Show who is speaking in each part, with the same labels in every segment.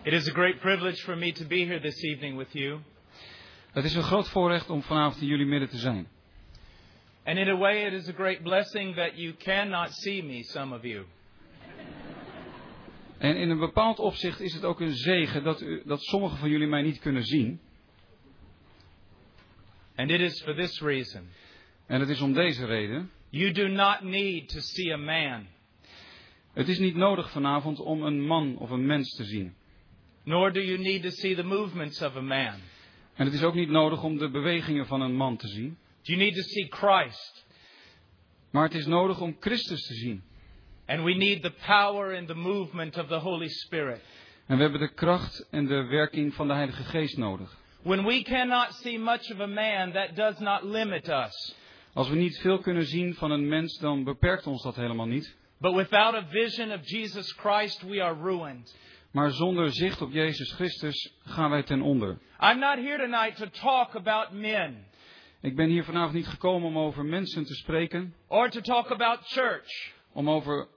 Speaker 1: It is a great privilege for me to be here this evening with you.
Speaker 2: Het is een groot voorrecht om vanavond in jullie midden te zijn.
Speaker 1: And in a way it is a great blessing that you cannot see me, some of you.
Speaker 2: En in een bepaald opzicht is het ook een zegen dat sommigen van jullie mij niet kunnen zien.
Speaker 1: And it is for this reason.
Speaker 2: En het is om deze reden.
Speaker 1: You do not need to see a man.
Speaker 2: Het is niet nodig vanavond om een man of een mens te zien.
Speaker 1: Nor do you need to see the movements of a man.
Speaker 2: En het is ook niet nodig om de bewegingen van een man te zien.
Speaker 1: You need to see Christ.
Speaker 2: Maar het is nodig om Christus te zien.
Speaker 1: And we need the power and the movement of the Holy Spirit.
Speaker 2: En we hebben de kracht en de werking van de Heilige Geest nodig.
Speaker 1: When we cannot see much of a man, that does not limit us.
Speaker 2: Als we niet veel kunnen zien van een mens, dan beperkt ons dat helemaal niet.
Speaker 1: But without a vision of Jesus Christ, we are ruined.
Speaker 2: Maar zonder zicht op Jezus Christus gaan wij ten onder.
Speaker 1: I'm not here tonight to talk about men.
Speaker 2: Ik ben hier vanavond niet gekomen om over mensen te spreken.
Speaker 1: Or to talk about church.
Speaker 2: Om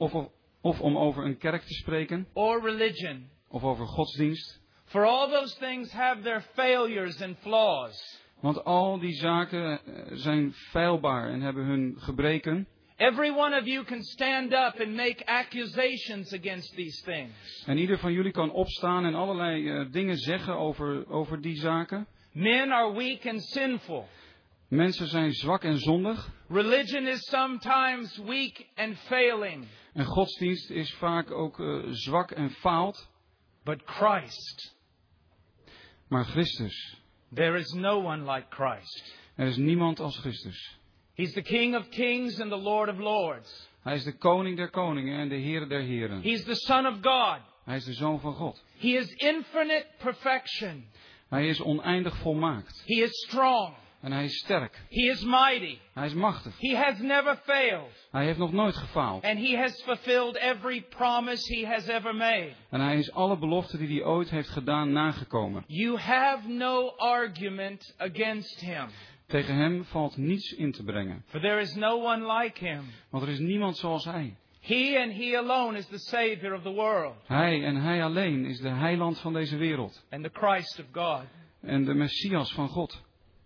Speaker 2: over een kerk te spreken.
Speaker 1: Or religion.
Speaker 2: Of over godsdienst.
Speaker 1: For all those things have their failures and flaws.
Speaker 2: Want al die zaken zijn feilbaar en hebben hun gebreken.
Speaker 1: Every one of you can stand up and make accusations against these things.
Speaker 2: En ieder van jullie kan opstaan en allerlei dingen zeggen over die zaken.
Speaker 1: Men are weak and sinful.
Speaker 2: Mensen zijn zwak en zondig.
Speaker 1: Religion is sometimes weak and failing.
Speaker 2: En godsdienst is vaak ook zwak en faalt.
Speaker 1: But Christ.
Speaker 2: Maar Christus.
Speaker 1: There is no one like Christ.
Speaker 2: Er is niemand als Christus.
Speaker 1: He's the King of Kings and the Lord of Lords.
Speaker 2: Hij is de koning der koningen en de Heer der heren.
Speaker 1: He's the Son of God.
Speaker 2: Hij is de Zoon van God.
Speaker 1: He is infinite perfection.
Speaker 2: Hij is oneindig volmaakt.
Speaker 1: He is strong.
Speaker 2: En hij is sterk.
Speaker 1: He is mighty.
Speaker 2: Hij is machtig.
Speaker 1: He has never failed.
Speaker 2: Hij heeft nog nooit gefaald.
Speaker 1: And he has fulfilled every promise he has ever made.
Speaker 2: En hij is alle beloften die hij ooit heeft gedaan nagekomen.
Speaker 1: You have no argument against him.
Speaker 2: Tegen hem valt niets in te brengen.
Speaker 1: For there is no one like him.
Speaker 2: Want er is niemand zoals hij.
Speaker 1: He and he alone is the Savior of the world.
Speaker 2: Hij en hij alleen is de heiland van deze wereld.
Speaker 1: And the Christ of God.
Speaker 2: En de Messias van God.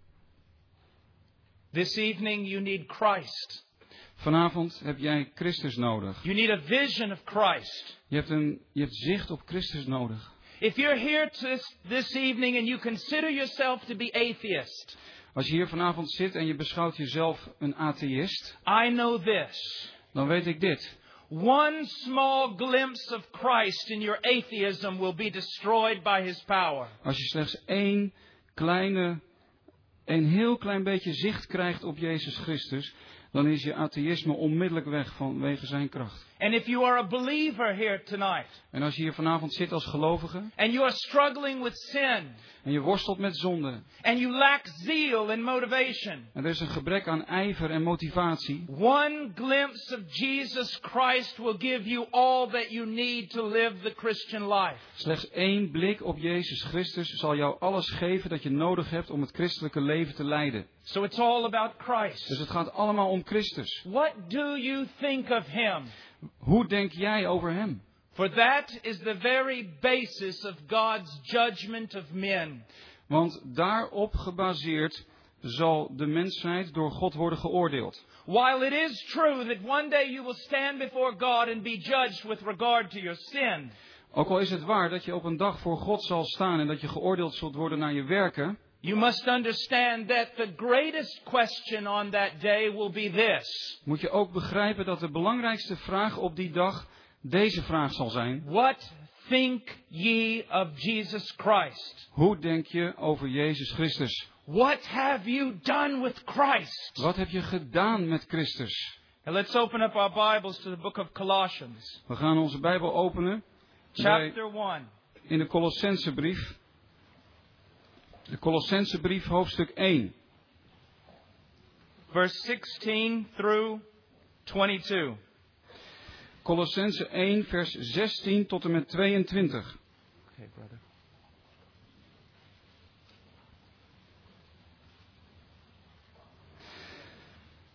Speaker 1: This evening you need Christ.
Speaker 2: Vanavond heb jij Christus nodig.
Speaker 1: You need a vision of Christ.
Speaker 2: Je hebt zicht op Christus nodig.
Speaker 1: If you're here this evening and you consider yourself to be atheist.
Speaker 2: Als je hier vanavond zit en je beschouwt jezelf een atheïst.
Speaker 1: I know this.
Speaker 2: Dan weet ik dit.
Speaker 1: One small glimpse of Christ in your atheism will be destroyed by his power.
Speaker 2: Als je slechts een heel klein beetje zicht krijgt op Jezus Christus, dan is je atheïsme onmiddellijk weg vanwege zijn kracht.
Speaker 1: And if you are a believer here tonight.
Speaker 2: En als je hier vanavond zit als gelovige.
Speaker 1: And you are struggling with sin.
Speaker 2: En je worstelt met zonde.
Speaker 1: And you lack zeal and motivation.
Speaker 2: En er is een gebrek aan ijver en motivatie.
Speaker 1: One glimpse of Jesus Christ will give you all that you need to live the Christian life.
Speaker 2: Slechts één blik op Jezus Christus zal jou alles geven dat je nodig hebt om het christelijke leven te leiden.
Speaker 1: So it's all about Christ.
Speaker 2: Dus het gaat allemaal om Christus.
Speaker 1: What do you think of him?
Speaker 2: Hoe denk jij over hem?
Speaker 1: For that is the very basis of God's judgment of men.
Speaker 2: Want daarop gebaseerd zal de mensheid door God worden geoordeeld.
Speaker 1: While it is true that one day you will stand before God and be judged with regard to your sin.
Speaker 2: Ook al is het waar dat je op een dag voor God zal staan en dat je geoordeeld zult worden naar je werken.
Speaker 1: You must understand that the greatest question on that day will be this.
Speaker 2: Moet je ook begrijpen dat de belangrijkste vraag op die dag deze vraag zal zijn.
Speaker 1: What think ye of Jesus Christ?
Speaker 2: Hoe denk je over Jezus Christus?
Speaker 1: What have you done with Christ?
Speaker 2: Wat heb je gedaan met Christus?
Speaker 1: Now let's open up our Bibles to the book of Colossians.
Speaker 2: We gaan onze Bijbel openen.
Speaker 1: Chapter 1.
Speaker 2: In de Colossensebrief. De Colossensebrief hoofdstuk 1.
Speaker 1: Verse 16 through 22.
Speaker 2: Colossense 1 vers 16 tot en met 22.
Speaker 1: Okay, brother.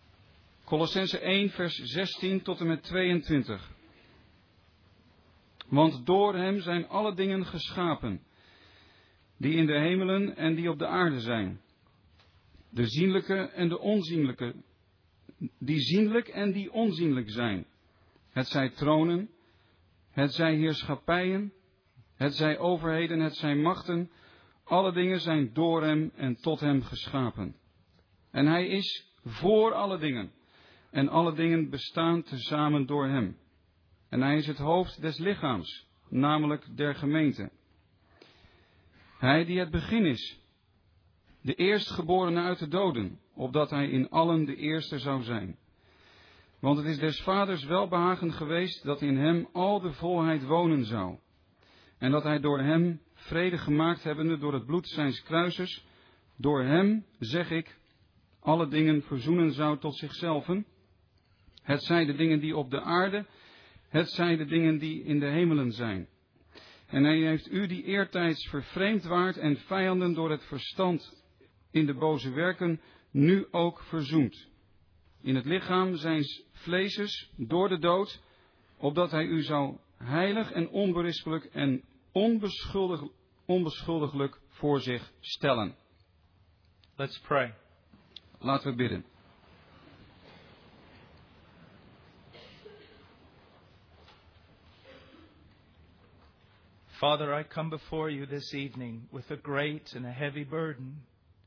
Speaker 2: Colossense 1 vers 16 tot en met 22. Want door hem zijn alle dingen geschapen, die in de hemelen en die op de aarde zijn. De zienlijke en de onzienlijke, die zienlijk en die onzienlijk zijn. Het zij tronen, het zij heerschappijen, het zij overheden, het zij machten. Alle dingen zijn door hem en tot hem geschapen. En hij is voor alle dingen. En alle dingen bestaan tezamen door hem. En hij is het hoofd des lichaams, namelijk der gemeente. Hij die het begin is, de eerstgeborene uit de doden, opdat hij in allen de eerste zou zijn. Want het is des vaders welbehagen geweest dat in hem al de volheid wonen zou. En dat hij door hem vrede gemaakt hebbende door het bloed zijns kruises, door hem, zeg ik, alle dingen verzoenen zou tot zichzelven. Het zij de dingen die op de aarde, het zij de dingen die in de hemelen zijn. En hij heeft u die eertijds vervreemd waart en vijanden door het verstand in de boze werken, nu ook verzoend. In het lichaam zijns vleeses door de dood, opdat hij u zou heilig en onberispelijk en onbeschuldiglijk voor zich stellen.
Speaker 1: Let's pray.
Speaker 2: Laten we bidden.
Speaker 1: Father, I come before you this evening with a great and a heavy burden.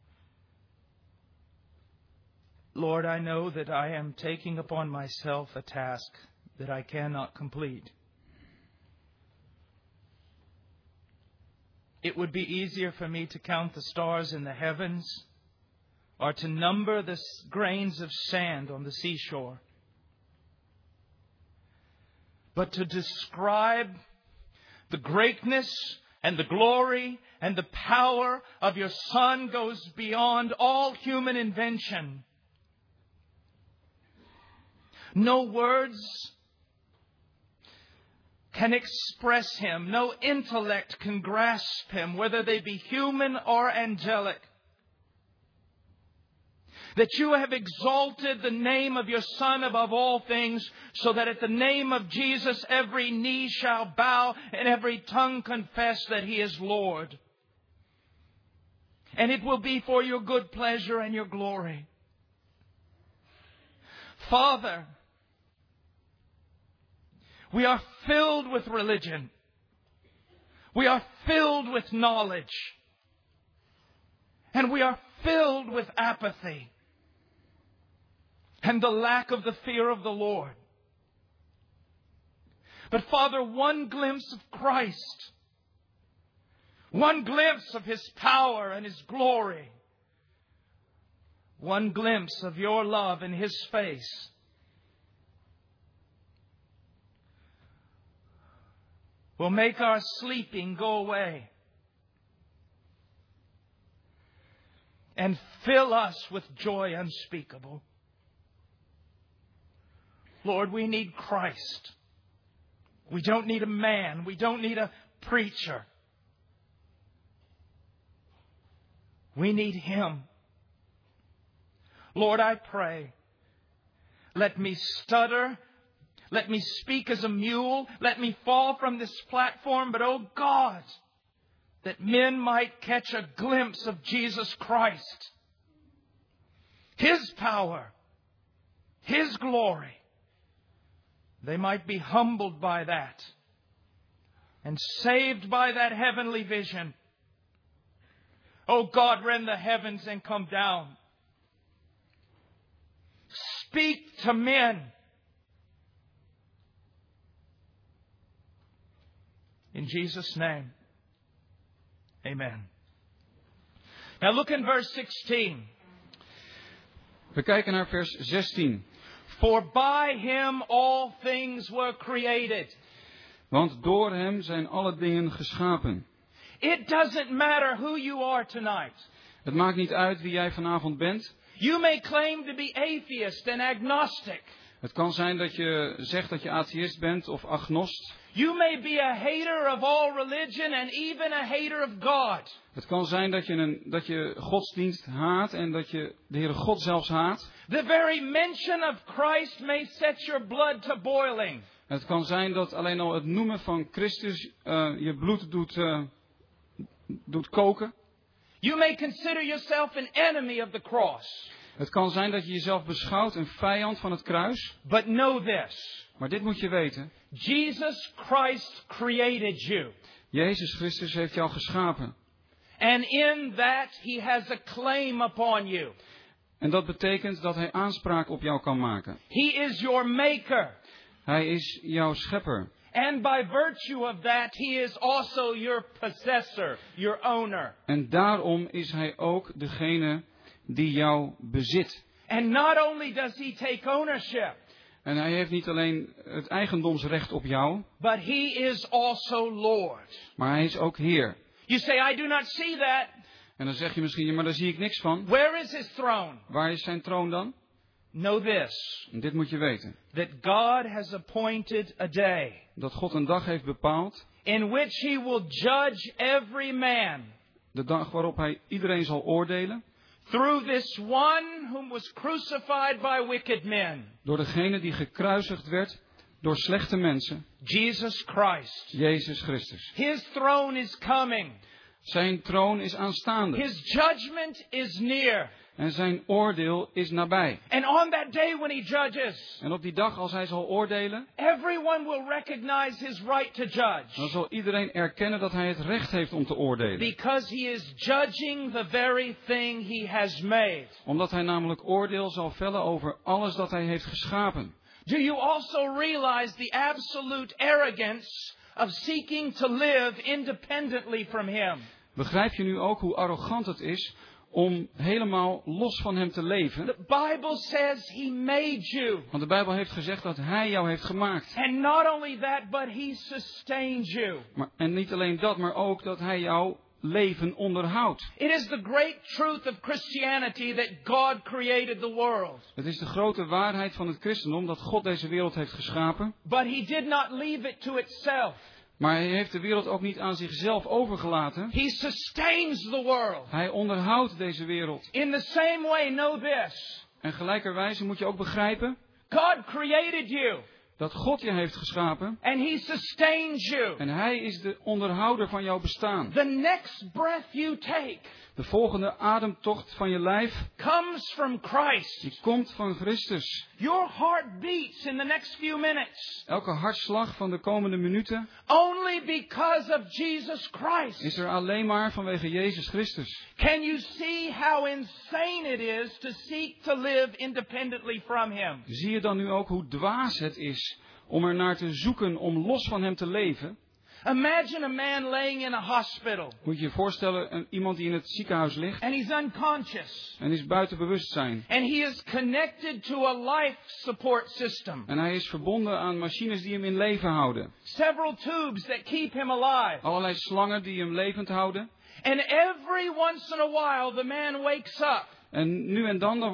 Speaker 1: Lord, I know that I am taking upon myself a task that I cannot complete. It would be easier for me to count the stars in the heavens or to number the grains of sand on the seashore. But to describe the greatness and the glory and the power of your Son goes beyond all human invention. No words can express Him. No intellect can grasp Him, whether they be human or angelic. That you have exalted the name of your Son above all things, so that at the name of Jesus every knee shall bow and every tongue confess that He is Lord. And it will be for your good pleasure and your glory. Father, we are filled with religion. We are filled with knowledge. And we are filled with apathy and the lack of the fear of the Lord. But Father, one glimpse of Christ, one glimpse of His power and His glory, one glimpse of your love in His face, will make our sleeping go away and fill us with joy unspeakable. Lord, we need Christ. We don't need a man. We don't need a preacher. We need Him. Lord, I pray, let me stutter. Let me speak as a mule. Let me fall from this platform. But, oh God, that men might catch a glimpse of Jesus Christ, His power, His glory. They might be humbled by that and saved by that heavenly vision. Oh God, rend the heavens and come down. Speak to men. In Jesus' name, amen. Now look in verse 16.
Speaker 2: We kijken naar vers 16.
Speaker 1: For by Him all things were created.
Speaker 2: Want door hem zijn alle dingen geschapen.
Speaker 1: It doesn't matter who you are tonight.
Speaker 2: Het maakt niet uit wie jij vanavond bent.
Speaker 1: You may claim to be atheist and agnostic.
Speaker 2: Het kan zijn dat je zegt dat je atheïst bent of agnost.
Speaker 1: You may be a hater of all religion and even a hater of God.
Speaker 2: Het kan zijn dat je godsdienst haat en dat je de Heere God zelfs haat.
Speaker 1: The very mention of Christ may set your blood to boiling.
Speaker 2: Het kan zijn dat alleen al het noemen van Christus je bloed doet koken.
Speaker 1: You may consider yourself an enemy of the cross.
Speaker 2: Het kan zijn dat je jezelf beschouwt een vijand van het kruis.
Speaker 1: But know this.
Speaker 2: Maar dit moet je weten.
Speaker 1: Jesus Christ created you.
Speaker 2: Jezus Christus heeft jou geschapen.
Speaker 1: And in that he has a claim upon you.
Speaker 2: En dat betekent dat hij aanspraak op jou kan maken.
Speaker 1: He is your maker.
Speaker 2: Hij is jouw schepper.
Speaker 1: And by virtue of that, he is also your possessor, your owner.
Speaker 2: En daarom is hij ook degene die jou bezit.
Speaker 1: And not only does he take ownership,
Speaker 2: En hij heeft niet alleen het eigendomsrecht op jou,
Speaker 1: but he is also Lord.
Speaker 2: maar hij is ook Heer.
Speaker 1: You say, I do not see that.
Speaker 2: En dan zeg je misschien, ja, maar daar zie ik niks van.
Speaker 1: Where is his throne?
Speaker 2: Waar is zijn troon dan?
Speaker 1: Know this,
Speaker 2: En dit moet je weten.
Speaker 1: that God has appointed a day
Speaker 2: Dat God een dag heeft bepaald.
Speaker 1: in which he will judge every man
Speaker 2: De dag waarop hij iedereen zal oordelen.
Speaker 1: through this one whom was crucified by wicked men,
Speaker 2: Door degene die gekruisigd werd door slechte mensen.
Speaker 1: Jesus Christ.
Speaker 2: Jezus Christus.
Speaker 1: His throne is coming.
Speaker 2: Zijn troon is aanstaande.
Speaker 1: His judgment is near.
Speaker 2: En zijn oordeel is nabij.
Speaker 1: And on that day when he judges,
Speaker 2: En op die dag als hij zal oordelen,
Speaker 1: everyone will recognize his right to judge.
Speaker 2: dan zal iedereen erkennen dat hij het recht heeft om te oordelen.
Speaker 1: Because he is judging the very thing he has made.
Speaker 2: Omdat hij namelijk oordeel zal vellen over alles dat hij heeft geschapen.
Speaker 1: Do you also realize the absolute arrogance of seeking to live independently from him?
Speaker 2: Begrijp je nu ook hoe arrogant het is om helemaal los van hem te leven?
Speaker 1: The Bible says he made you.
Speaker 2: Want de Bijbel heeft gezegd dat hij jou heeft gemaakt.
Speaker 1: And not only that, but he sustains you.
Speaker 2: En niet alleen dat, maar ook dat hij jouw leven onderhoudt.
Speaker 1: It is the great truth of Christianity that God created the world.
Speaker 2: Het is de grote waarheid van het christendom dat God deze wereld heeft geschapen.
Speaker 1: But he did not leave it to itself.
Speaker 2: Maar hij heeft de wereld ook niet aan zichzelf overgelaten.
Speaker 1: He sustains the world.
Speaker 2: Hij onderhoudt deze wereld.
Speaker 1: In the same way, know this.
Speaker 2: En gelijkerwijze moet je ook begrijpen
Speaker 1: God created you.
Speaker 2: dat God je heeft geschapen.
Speaker 1: And he sustains you.
Speaker 2: En hij is de onderhouder van jouw bestaan.
Speaker 1: The next breath you take
Speaker 2: De volgende ademtocht van je lijf,
Speaker 1: comes from Christ.
Speaker 2: die komt van Christus.
Speaker 1: Your heart beats in the next few minutes
Speaker 2: Elke hartslag van de komende minuten
Speaker 1: only because of Jesus Christ.
Speaker 2: is er alleen maar vanwege Jezus Christus.
Speaker 1: Can you see how insane it is to seek to live independently from him?
Speaker 2: Zie je dan nu ook hoe dwaas het is om er naar te zoeken om los van hem te leven?
Speaker 1: Imagine a man laying in a hospital
Speaker 2: Moet je je voorstellen, iemand die in het ziekenhuis ligt
Speaker 1: and he's unconscious
Speaker 2: en is buiten bewustzijn.
Speaker 1: and he is connected to a life support system.
Speaker 2: En hij is verbonden aan machines die hem in leven houden.
Speaker 1: Several tubes that keep him alive.
Speaker 2: Allerlei slangen die hem levend houden.
Speaker 1: And every once in a while the man wakes up.
Speaker 2: En nu en dan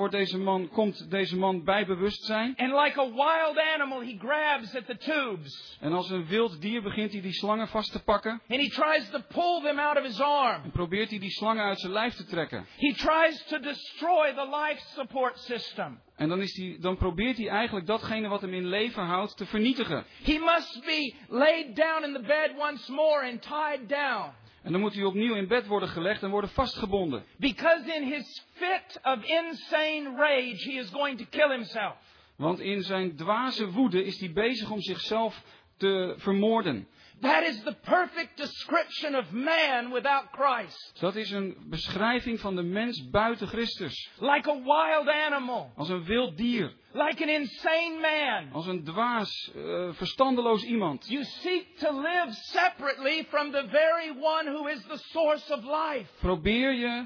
Speaker 2: komt deze man bij bewustzijn.
Speaker 1: And like a wild animal he grabs at the tubes.
Speaker 2: En als een wild dier begint hij die slangen vast te pakken.
Speaker 1: And he tries to pull them out of his arm.
Speaker 2: En probeert hij die slangen uit zijn lijf te trekken.
Speaker 1: He tries to destroy the life support system.
Speaker 2: En dan probeert hij eigenlijk datgene wat hem in leven houdt te vernietigen.
Speaker 1: He must be laid down in the bed once more and tied down.
Speaker 2: En dan moet hij opnieuw in bed worden gelegd en worden vastgebonden.
Speaker 1: Because in his fit of insane rage he is going to kill himself.
Speaker 2: Want in zijn dwaze woede is hij bezig om zichzelf te vermoorden.
Speaker 1: That is the perfect description of man without Christ.
Speaker 2: Dat is een beschrijving van de mens buiten Christus.
Speaker 1: Like a wild animal.
Speaker 2: Als een wild dier.
Speaker 1: Like an insane man.
Speaker 2: Als een dwaas, verstandeloos iemand.
Speaker 1: You seek to live separately from the very one who is the source of life.
Speaker 2: Probeer je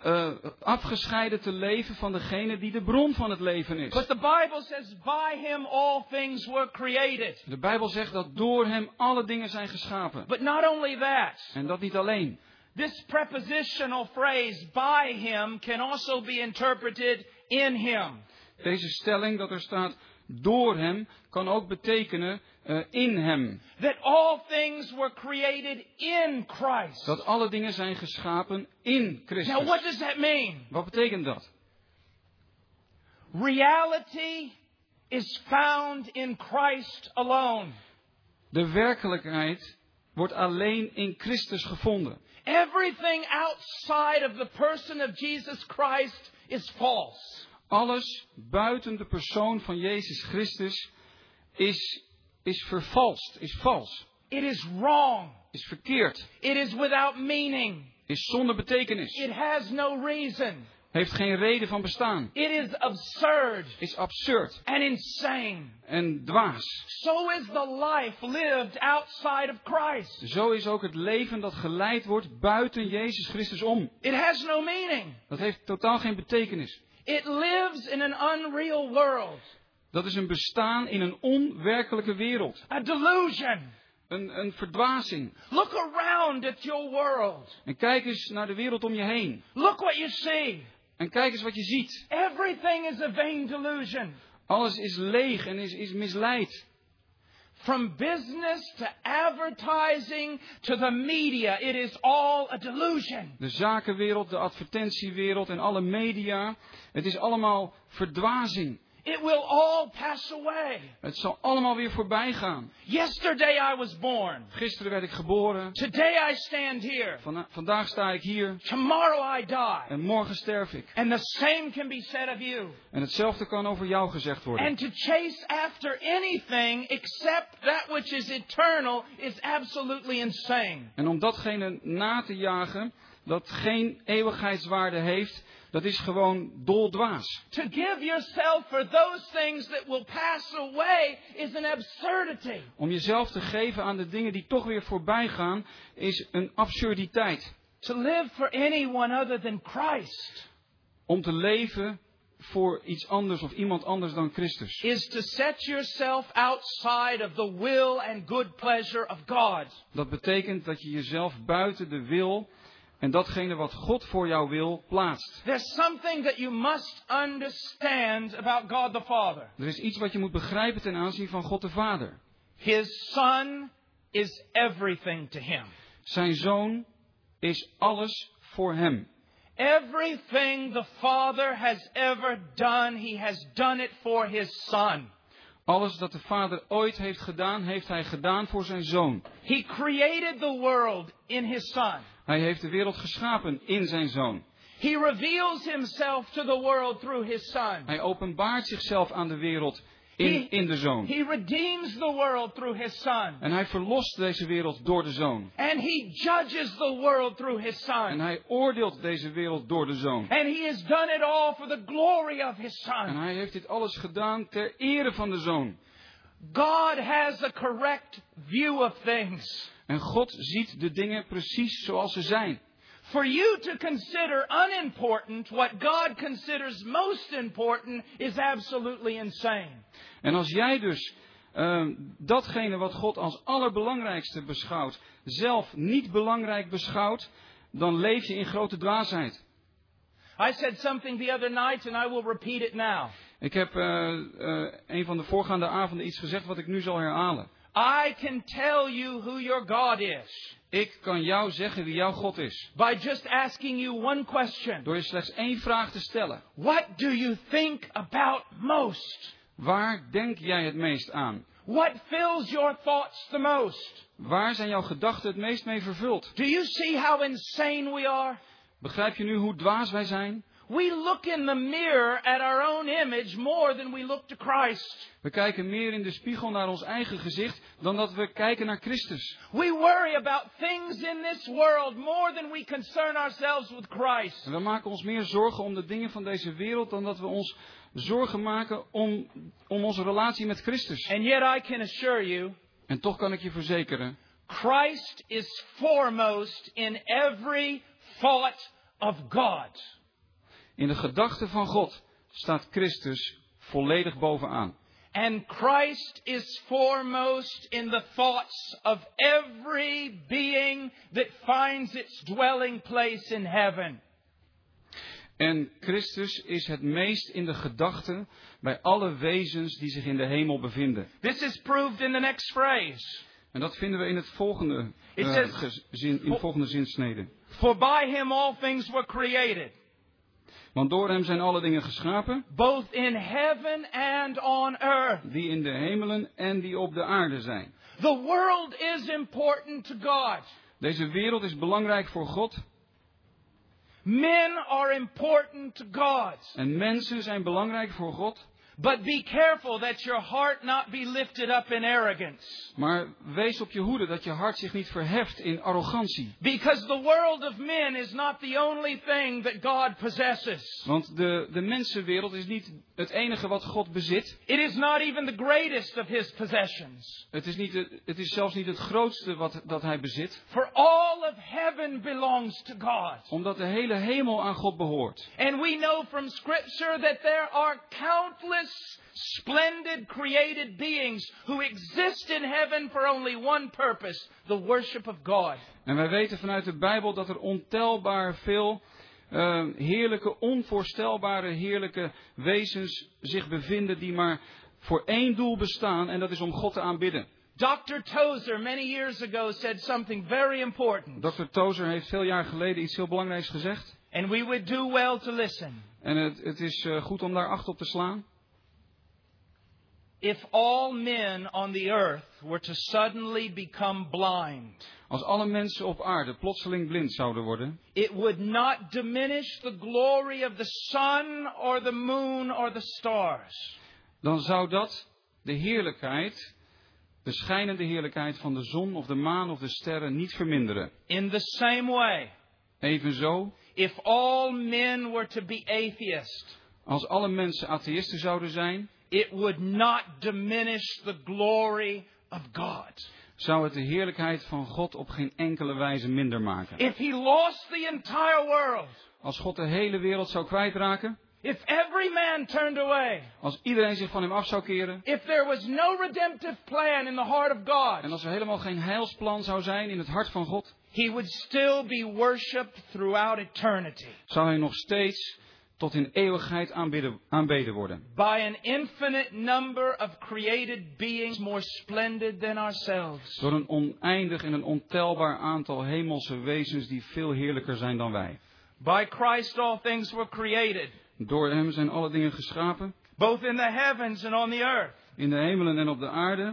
Speaker 2: afgescheiden te leven van degene die de bron van het leven is.
Speaker 1: But the Bible says by him all things were created.
Speaker 2: De Bijbel zegt dat door hem alle dingen zijn geschapen.
Speaker 1: But not only that.
Speaker 2: En dat niet alleen.
Speaker 1: This prepositional phrase by him can also be interpreted in him.
Speaker 2: Deze stelling dat er staat door hem kan ook betekenen in hem.
Speaker 1: That all things were created in Christ.
Speaker 2: Dat alle dingen zijn geschapen in Christus.
Speaker 1: Now what does that mean?
Speaker 2: Wat betekent dat?
Speaker 1: Reality is found in Christ alone.
Speaker 2: De werkelijkheid wordt alleen in Christus gevonden.
Speaker 1: Everything outside of the person of Jesus Christ is false.
Speaker 2: Alles buiten de persoon van Jezus Christus is vervalst, is vals.
Speaker 1: It is wrong.
Speaker 2: Is verkeerd.
Speaker 1: It is without meaning.
Speaker 2: Is zonder betekenis.
Speaker 1: It has no reason.
Speaker 2: Heeft geen reden van bestaan.
Speaker 1: It is absurd.
Speaker 2: Is absurd.
Speaker 1: And insane.
Speaker 2: En dwaas.
Speaker 1: So is the life lived outside of Christ.
Speaker 2: Zo is ook het leven dat geleid wordt buiten Jezus Christus om.
Speaker 1: It has no meaning.
Speaker 2: Dat heeft totaal geen betekenis.
Speaker 1: It lives in an unreal world.
Speaker 2: Dat is een bestaan in een onwerkelijke wereld.
Speaker 1: A delusion.
Speaker 2: Een verdwazing.
Speaker 1: Look around at your world.
Speaker 2: En kijk eens naar de wereld om je heen.
Speaker 1: Look what you see.
Speaker 2: En kijk eens wat je ziet.
Speaker 1: Everything is a vain delusion.
Speaker 2: Alles is leeg en is misleid.
Speaker 1: From business to advertising to the media, it is all a delusion.
Speaker 2: De zakenwereld, de advertentiewereld en alle media. Het is allemaal verdwazing.
Speaker 1: It will all pass away.
Speaker 2: Het zal allemaal weer voorbij gaan.
Speaker 1: Yesterday I was born.
Speaker 2: Gisteren werd ik geboren.
Speaker 1: Today I stand here.
Speaker 2: Vandaag sta ik hier.
Speaker 1: Tomorrow I die.
Speaker 2: En morgen sterf ik.
Speaker 1: And the same can be said of you.
Speaker 2: En hetzelfde kan over jou gezegd worden.
Speaker 1: And to chase after anything except that which is eternal is absolutely insane.
Speaker 2: En om datgene na te jagen dat geen eeuwigheidswaarde heeft, dat is gewoon doldwaas.
Speaker 1: To give yourself for those things that will pass away is an absurdity.
Speaker 2: Om jezelf te geven aan de dingen die toch weer voorbij gaan, is een absurditeit.
Speaker 1: To live for anyone other than Christ.
Speaker 2: Om te leven voor iets anders of iemand anders dan Christus.
Speaker 1: Is to set yourself outside of the will and good pleasure of God.
Speaker 2: Dat betekent dat je jezelf buiten de wil en datgene wat God voor jou wil, plaatst.
Speaker 1: There's something that you must understand about God the Father.
Speaker 2: Er is iets wat je moet begrijpen ten aanzien van God de Vader.
Speaker 1: His Son is everything to him.
Speaker 2: Zijn Zoon is alles voor hem.
Speaker 1: Everything the Father has ever done, he has done it for his Son.
Speaker 2: Alles dat de Vader ooit heeft hij gedaan voor zijn Zoon.
Speaker 1: He created the world in his Son.
Speaker 2: Hij heeft de wereld geschapen in zijn Zoon.
Speaker 1: He reveals himself to the world through his Son.
Speaker 2: Hij openbaart zichzelf aan de wereld in de Zoon.
Speaker 1: He redeems the world through his Son.
Speaker 2: En hij verlost deze wereld door de Zoon.
Speaker 1: And he judges the world through his Son.
Speaker 2: En hij oordeelt deze wereld door de Zoon.
Speaker 1: And he has done it all for the glory of his
Speaker 2: En
Speaker 1: Son.
Speaker 2: hij heeft dit alles gedaan ter ere van de Zoon.
Speaker 1: God has a correct view of things.
Speaker 2: En God ziet de dingen precies zoals ze zijn.
Speaker 1: For you to consider unimportant what God considers most important is absolutely insane.
Speaker 2: En als jij dus datgene wat God als allerbelangrijkste beschouwt, zelf niet belangrijk beschouwt, dan leef je in grote dwaasheid.
Speaker 1: I said something the other night and I will repeat it now.
Speaker 2: Ik heb een van de voorgaande avonden iets gezegd wat ik nu zal herhalen.
Speaker 1: I can tell you who your God is.
Speaker 2: Ik kan jou zeggen wie jouw God is.
Speaker 1: By just asking you one question.
Speaker 2: Door je slechts één vraag te stellen.
Speaker 1: What do you think about most?
Speaker 2: Waar denk jij het meest aan?
Speaker 1: What fills your thoughts the most?
Speaker 2: Waar zijn jouw gedachten het meest mee vervuld?
Speaker 1: Do you see how insane we are?
Speaker 2: Begrijp je nu hoe dwaas wij zijn?
Speaker 1: We look in the mirror at our own image more than we look to Christ.
Speaker 2: We kijken meer in de spiegel naar ons eigen gezicht dan dat we kijken naar Christus.
Speaker 1: We worry about things in this world more than we concern ourselves with Christ.
Speaker 2: En we maken ons meer zorgen om de dingen van deze wereld dan dat we ons zorgen maken om onze relatie met Christus.
Speaker 1: And yet I can assure you,
Speaker 2: En toch kan ik je verzekeren,
Speaker 1: Christ is foremost in every thought of God.
Speaker 2: in de gedachten van God staat Christus volledig bovenaan.
Speaker 1: And Christ is foremost in the thoughts of every being that finds its dwelling place in heaven.
Speaker 2: En Christus is het meest in de gedachten bij alle wezens die zich in de hemel bevinden.
Speaker 1: This is proved in the next phrase.
Speaker 2: En dat vinden we in het volgende,
Speaker 1: It says,
Speaker 2: in de volgende zinsnede.
Speaker 1: For by him all things were created,
Speaker 2: Want door hem zijn alle dingen geschapen,
Speaker 1: both in heaven and on earth.
Speaker 2: die in de hemelen en die op de aarde zijn.
Speaker 1: The world is important to God.
Speaker 2: Deze wereld is belangrijk voor God.
Speaker 1: Men are important to God.
Speaker 2: En mensen zijn belangrijk voor God.
Speaker 1: But be careful that your heart not be lifted up in arrogance.
Speaker 2: Maar wees op je hoede dat je hart zich niet verheft in arrogantie.
Speaker 1: Because the world of men is not the only thing that God possesses.
Speaker 2: Want de mensenwereld is niet het enige wat God bezit.
Speaker 1: It is not even the greatest of his possessions.
Speaker 2: Het is zelfs niet het grootste dat hij bezit.
Speaker 1: For all of heaven belongs to God.
Speaker 2: Omdat de hele hemel aan God behoort.
Speaker 1: And we know from Scripture that there are countless splendid created beings who exist in heaven for only one purpose, the worship of God.
Speaker 2: En wij weten vanuit de Bijbel dat er ontelbaar veel heerlijke, onvoorstelbare heerlijke wezens zich bevinden die maar voor één doel bestaan en dat is om God te aanbidden.
Speaker 1: Dr. Tozer many years ago said something very important.
Speaker 2: Dr. Tozer heeft veel jaar geleden iets heel belangrijks gezegd.
Speaker 1: And we would do well to listen.
Speaker 2: En het is goed om daar acht op te slaan.
Speaker 1: If all men on the earth were to suddenly become blind,
Speaker 2: Als alle mensen op aarde plotseling blind zouden worden,
Speaker 1: it would not diminish the glory of the sun or the moon or the stars.
Speaker 2: dan zou dat de heerlijkheid, de schijnende heerlijkheid van de zon of de maan of de sterren niet verminderen.
Speaker 1: In the same way,
Speaker 2: Evenzo,
Speaker 1: if all men were to be atheists,
Speaker 2: als alle mensen atheïsten zouden zijn,
Speaker 1: it would not diminish the glory of God.
Speaker 2: zou het de heerlijkheid van God op geen enkele wijze minder maken.
Speaker 1: If he lost the entire world,
Speaker 2: Als God de hele wereld zou kwijtraken,
Speaker 1: if every man turned away,
Speaker 2: als iedereen zich van hem af zou keren,
Speaker 1: if there was no redemptive plan in the heart of God,
Speaker 2: en als er helemaal geen heilsplan zou zijn in het hart van God,
Speaker 1: he would still be worshipped throughout eternity
Speaker 2: zou hij nog steeds tot in eeuwigheid aanbeden worden.
Speaker 1: by an infinite number of created beings more splendid than ourselves.
Speaker 2: Door een oneindig en een ontelbaar aantal hemelse wezens die veel heerlijker zijn dan wij.
Speaker 1: By Christ all things were created,
Speaker 2: Door hem zijn alle dingen geschapen,
Speaker 1: both in the heavens and on the earth,
Speaker 2: in de hemelen en op de aarde,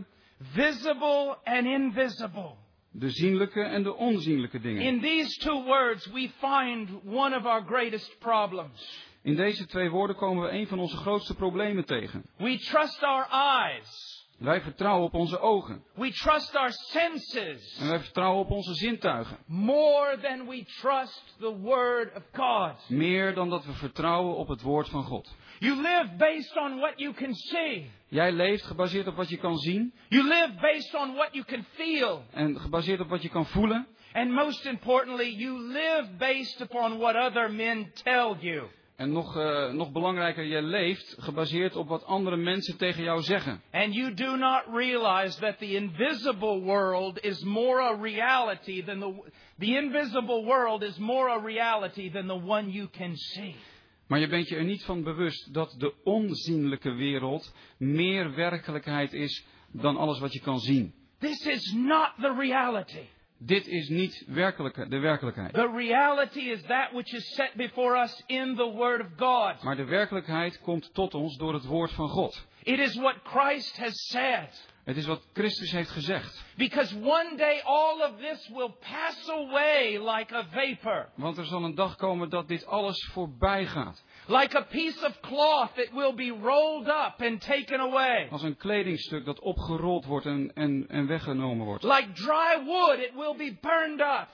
Speaker 1: visible and invisible.
Speaker 2: de zienlijke en de onzienlijke dingen.
Speaker 1: In these two words we find one of our greatest problems.
Speaker 2: In deze twee woorden komen we een van onze grootste problemen tegen.
Speaker 1: We trust our eyes.
Speaker 2: Wij vertrouwen op onze ogen.
Speaker 1: We trust our senses
Speaker 2: En wij vertrouwen op onze zintuigen.
Speaker 1: more than we trust the Word of God.
Speaker 2: Meer dan dat we vertrouwen op het woord van God.
Speaker 1: You live based on what you can see.
Speaker 2: Jij leeft gebaseerd op wat je kan zien.
Speaker 1: You live based on what you can feel.
Speaker 2: En gebaseerd op wat je kan voelen.
Speaker 1: And most importantly, you live based upon what other men tell you.
Speaker 2: En nog belangrijker, je leeft gebaseerd op wat andere mensen tegen jou zeggen.
Speaker 1: And you do not realize that the invisible world is more a reality than the invisible world is more a reality than the one you can see.
Speaker 2: Maar je bent je er niet van bewust dat de onzienlijke wereld meer werkelijkheid is dan alles wat je kan zien.
Speaker 1: This is not the reality.
Speaker 2: Dit is niet de werkelijkheid.
Speaker 1: The reality is that which is set before us in the Word of God.
Speaker 2: Maar de werkelijkheid komt tot ons door het woord van God.
Speaker 1: It is what Christ has said.
Speaker 2: Het is wat Christus heeft gezegd.
Speaker 1: Because one day all of this will pass away like a vapor.
Speaker 2: Want er zal een dag komen dat dit alles voorbij gaat.
Speaker 1: Like a piece of cloth, it will be rolled up and taken away.
Speaker 2: Als een kledingstuk dat opgerold wordt en weggenomen wordt.
Speaker 1: Like dry wood, it will be burned up.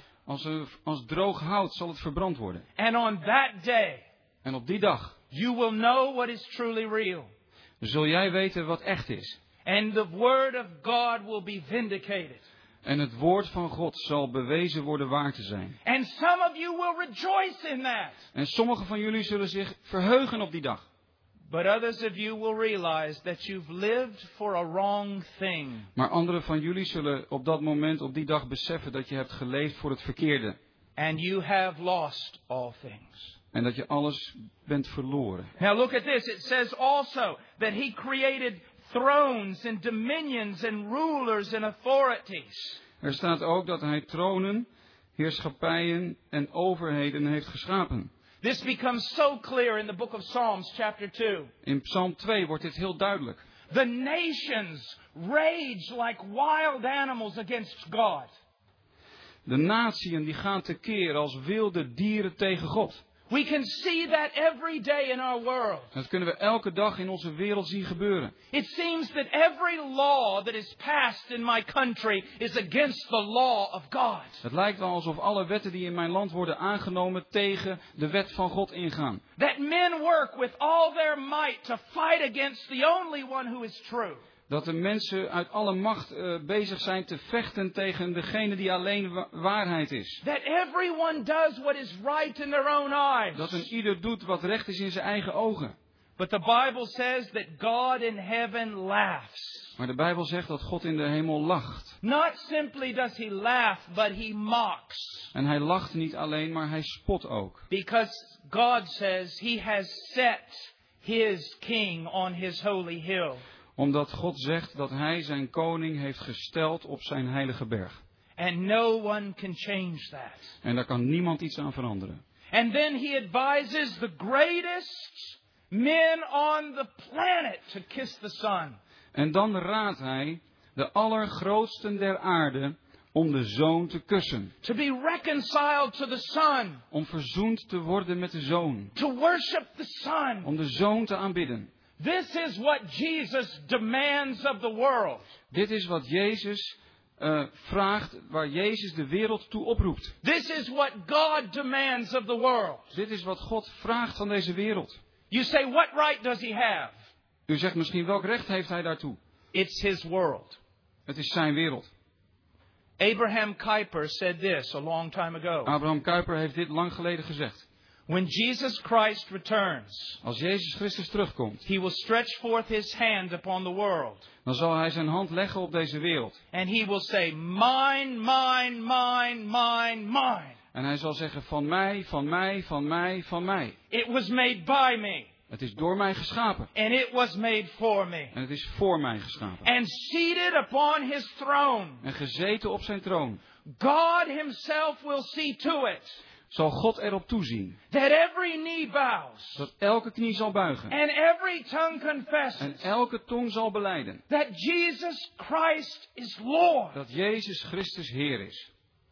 Speaker 2: Als droog hout zal het verbrand worden.
Speaker 1: And on that day,
Speaker 2: En op die dag
Speaker 1: you will know what is truly real.
Speaker 2: zul jij weten wat echt is.
Speaker 1: And the Word of God will be vindicated.
Speaker 2: En het woord van God zal bewezen worden waar te zijn.
Speaker 1: And some of you will rejoice in that.
Speaker 2: En sommigen van jullie zullen zich verheugen op die dag.
Speaker 1: But others of you will realize that you've lived for a wrong thing.
Speaker 2: Maar anderen van jullie zullen op dat moment, op die dag beseffen dat je hebt geleefd voor het verkeerde.
Speaker 1: And you have lost all things.
Speaker 2: En dat je alles bent verloren.
Speaker 1: Now look at this. It says also that He created thrones and dominions and rulers and authorities.
Speaker 2: Er staat ook dat hij tronen, heerschappijen en overheden heeft geschapen.
Speaker 1: This becomes so clear in the book of Psalms chapter 2.
Speaker 2: In Psalm 2 wordt dit heel duidelijk.
Speaker 1: The nations rage like wild animals against God.
Speaker 2: De natieën die gaan tekeer als wilde dieren tegen God.
Speaker 1: We can see that every day in our world.
Speaker 2: Dat kunnen we elke dag in onze wereld zien gebeuren.
Speaker 1: It seems that every law that is passed in my country is against the law of God.
Speaker 2: Het lijkt wel alsof alle wetten die in mijn land worden aangenomen tegen de wet van God ingaan.
Speaker 1: That men work with all their might to fight against the only one who is true.
Speaker 2: Dat de mensen uit alle macht bezig zijn te vechten tegen degene die alleen waarheid is.
Speaker 1: That everyone does what is right in their own eyes.
Speaker 2: Dat een ieder doet wat recht is in zijn eigen ogen.
Speaker 1: But the Bible says that God in heaven laughs.
Speaker 2: Maar de Bijbel zegt dat God in de hemel lacht.
Speaker 1: Not simply does He laugh, but He mocks.
Speaker 2: En hij lacht niet alleen, maar hij spot ook.
Speaker 1: Because God says He has set His king on His holy hill.
Speaker 2: Omdat God zegt dat hij zijn koning heeft gesteld op zijn heilige berg.
Speaker 1: And no one can change that.
Speaker 2: En daar kan niemand iets aan veranderen.
Speaker 1: And then He advises the greatest men on the planet to kiss the sun.
Speaker 2: En dan raadt hij de allergrootsten der aarde om de zoon te kussen.
Speaker 1: To be reconciled to the sun.
Speaker 2: Om verzoend te worden met de zoon.
Speaker 1: To worship the sun.
Speaker 2: Om de zoon te aanbidden.
Speaker 1: This is what Jesus demands of the world.
Speaker 2: Dit is wat Jezus vraagt, waar Jezus de wereld toe oproept.
Speaker 1: This is what God demands of the world.
Speaker 2: Dit is wat God vraagt van deze wereld.
Speaker 1: You say, what right does He have?
Speaker 2: U zegt misschien, welk recht heeft hij daartoe?
Speaker 1: It's His world.
Speaker 2: Het is zijn wereld.
Speaker 1: Abraham Kuyper said this a long time ago.
Speaker 2: Abraham Kuyper heeft dit lang geleden gezegd.
Speaker 1: When Jesus Christ returns,
Speaker 2: als Jezus Christus terugkomt,
Speaker 1: He will stretch forth His hand upon the world.
Speaker 2: Dan zal hij zijn hand leggen op deze wereld.
Speaker 1: And He will say, mine, mine, mine, mine, mine.
Speaker 2: En hij zal zeggen, van mij, van mij, van mij, van mij.
Speaker 1: It was made by me.
Speaker 2: Het is door mij geschapen.
Speaker 1: And it was made for me.
Speaker 2: En het is voor mij geschapen.
Speaker 1: And seated upon His throne.
Speaker 2: En gezeten op zijn troon.
Speaker 1: God Himself will see to it.
Speaker 2: Zal God erop toezien.
Speaker 1: That every knee bows.
Speaker 2: Dat elke knie zal buigen.
Speaker 1: And every tongue confesses.
Speaker 2: En elke tong zal belijden.
Speaker 1: That Jesus Christ is Lord.
Speaker 2: Dat Jezus Christus Heer is.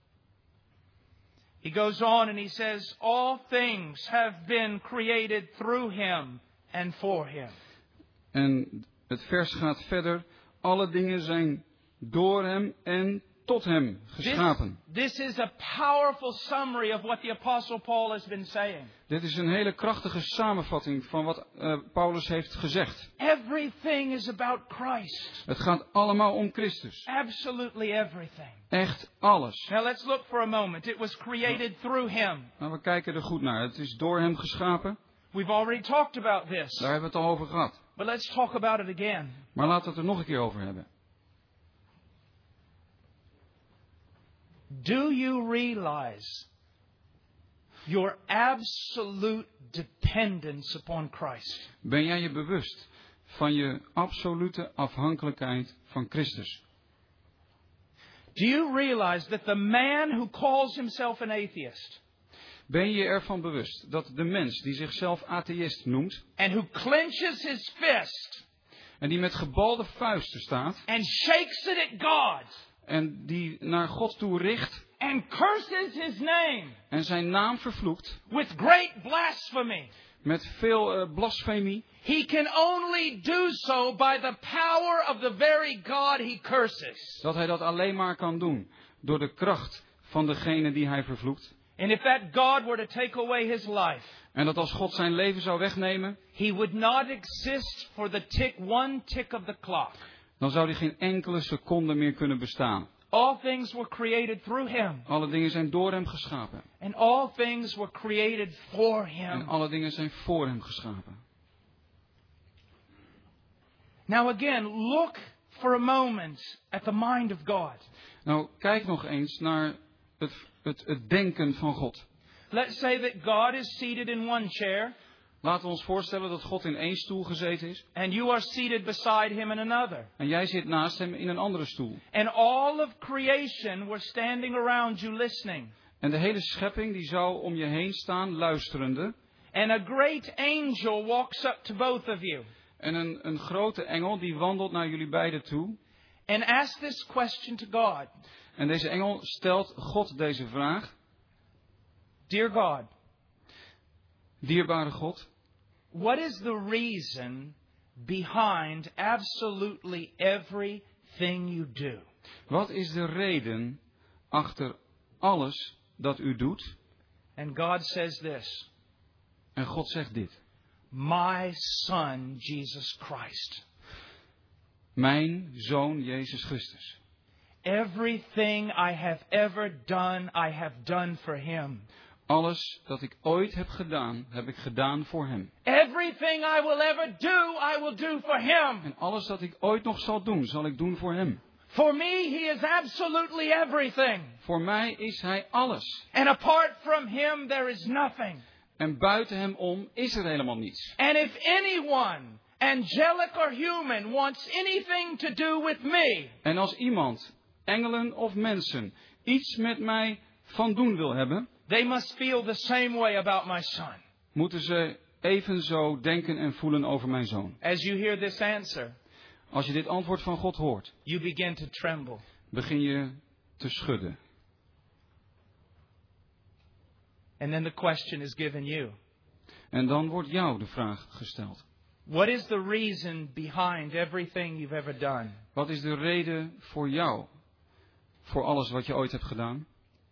Speaker 1: He goes on and he says, all things have been created through Him and for Him.
Speaker 2: En het vers gaat verder. Alle dingen zijn door Hem en tot Hem geschapen.
Speaker 1: This is a powerful summary of what the Apostle Paul has been saying.
Speaker 2: Dit is een hele krachtige samenvatting van wat Paulus heeft gezegd.
Speaker 1: Everything is about Christ.
Speaker 2: Het gaat allemaal om Christus.
Speaker 1: Absolutely everything.
Speaker 2: Echt alles.
Speaker 1: Now let's look for a moment. It was created through Him.
Speaker 2: Nou, we kijken er goed naar. Het is door Hem geschapen.
Speaker 1: We've already talked about this.
Speaker 2: Daar hebben we het al over gehad.
Speaker 1: But let's talk about it again.
Speaker 2: Maar laten we het er nog een keer over hebben.
Speaker 1: Do you realize your absolute dependence upon Christ?
Speaker 2: Ben jij je bewust van je absolute afhankelijkheid van Christus?
Speaker 1: Do you realize that the man who calls himself an atheist,
Speaker 2: Ben je ervan bewust dat de mens die zichzelf atheïst noemt
Speaker 1: and who clenches his fist
Speaker 2: en die met gebalde vuisten staat
Speaker 1: and shakes it at God
Speaker 2: en die naar God toe richt
Speaker 1: and curses His name
Speaker 2: en zijn naam vervloekt
Speaker 1: with great blasphemy,
Speaker 2: met veel blasfemie,
Speaker 1: he can only do so by the power of the very God he curses.
Speaker 2: dat hij dat alleen maar kan doen door de kracht van degene die hij vervloekt.
Speaker 1: And if that God were to take away his life,
Speaker 2: En dat als God zijn leven zou wegnemen,
Speaker 1: he would not exist for the one tick of the clock.
Speaker 2: dan zou hij geen enkele seconde meer kunnen bestaan.
Speaker 1: All things were created through Him.
Speaker 2: Alle dingen zijn door Hem geschapen.
Speaker 1: And all things were created for Him.
Speaker 2: En alle dingen zijn voor Hem geschapen.
Speaker 1: Now again, look for a moment at the mind of God.
Speaker 2: Nou, kijk nog eens naar het denken van God.
Speaker 1: Let's say that God is seated in one chair
Speaker 2: Laten we ons voorstellen dat God in één stoel gezeten is.
Speaker 1: and you are seated beside him in another.
Speaker 2: En jij zit naast hem in een andere stoel.
Speaker 1: And all of creation were standing around you listening.
Speaker 2: En de hele schepping die zou om je heen staan luisterende.
Speaker 1: And a great angel walks up to both of you
Speaker 2: En een grote engel die wandelt naar jullie beiden toe.
Speaker 1: and asks this question to God.
Speaker 2: En deze engel stelt God deze vraag.
Speaker 1: Dear God,
Speaker 2: Dierbare God,
Speaker 1: what is the reason behind absolutely everything you do?
Speaker 2: wat is de reden achter alles dat u doet?
Speaker 1: And God says this,
Speaker 2: En God zegt dit.
Speaker 1: my Son, Jesus Christ.
Speaker 2: Mijn Zoon Jezus Christus.
Speaker 1: Everything I have ever done, I have done for Him.
Speaker 2: Alles dat ik ooit heb ik gedaan voor hem.
Speaker 1: Everything I will ever do, I will do for Him.
Speaker 2: En alles dat ik ooit nog zal doen, zal ik doen voor hem.
Speaker 1: For me, He is absolutely everything.
Speaker 2: Voor mij is hij alles.
Speaker 1: And apart from Him, there is nothing.
Speaker 2: En buiten hem om is er helemaal niets.
Speaker 1: And if anyone, angelic or human, wants anything to do with me,
Speaker 2: En als iemand, engelen of mensen, iets met mij van doen wil hebben,
Speaker 1: they must feel the same way about my Son.
Speaker 2: moeten ze evenzo denken en voelen over mijn zoon.
Speaker 1: As you hear this answer,
Speaker 2: Als je dit antwoord van God hoort,
Speaker 1: you begin to tremble.
Speaker 2: begin je te schudden.
Speaker 1: And then the question is given you.
Speaker 2: En dan wordt jou de vraag gesteld.
Speaker 1: What is the reason behind everything you've ever done?
Speaker 2: Wat is de reden voor jou? Voor alles wat je ooit hebt gedaan?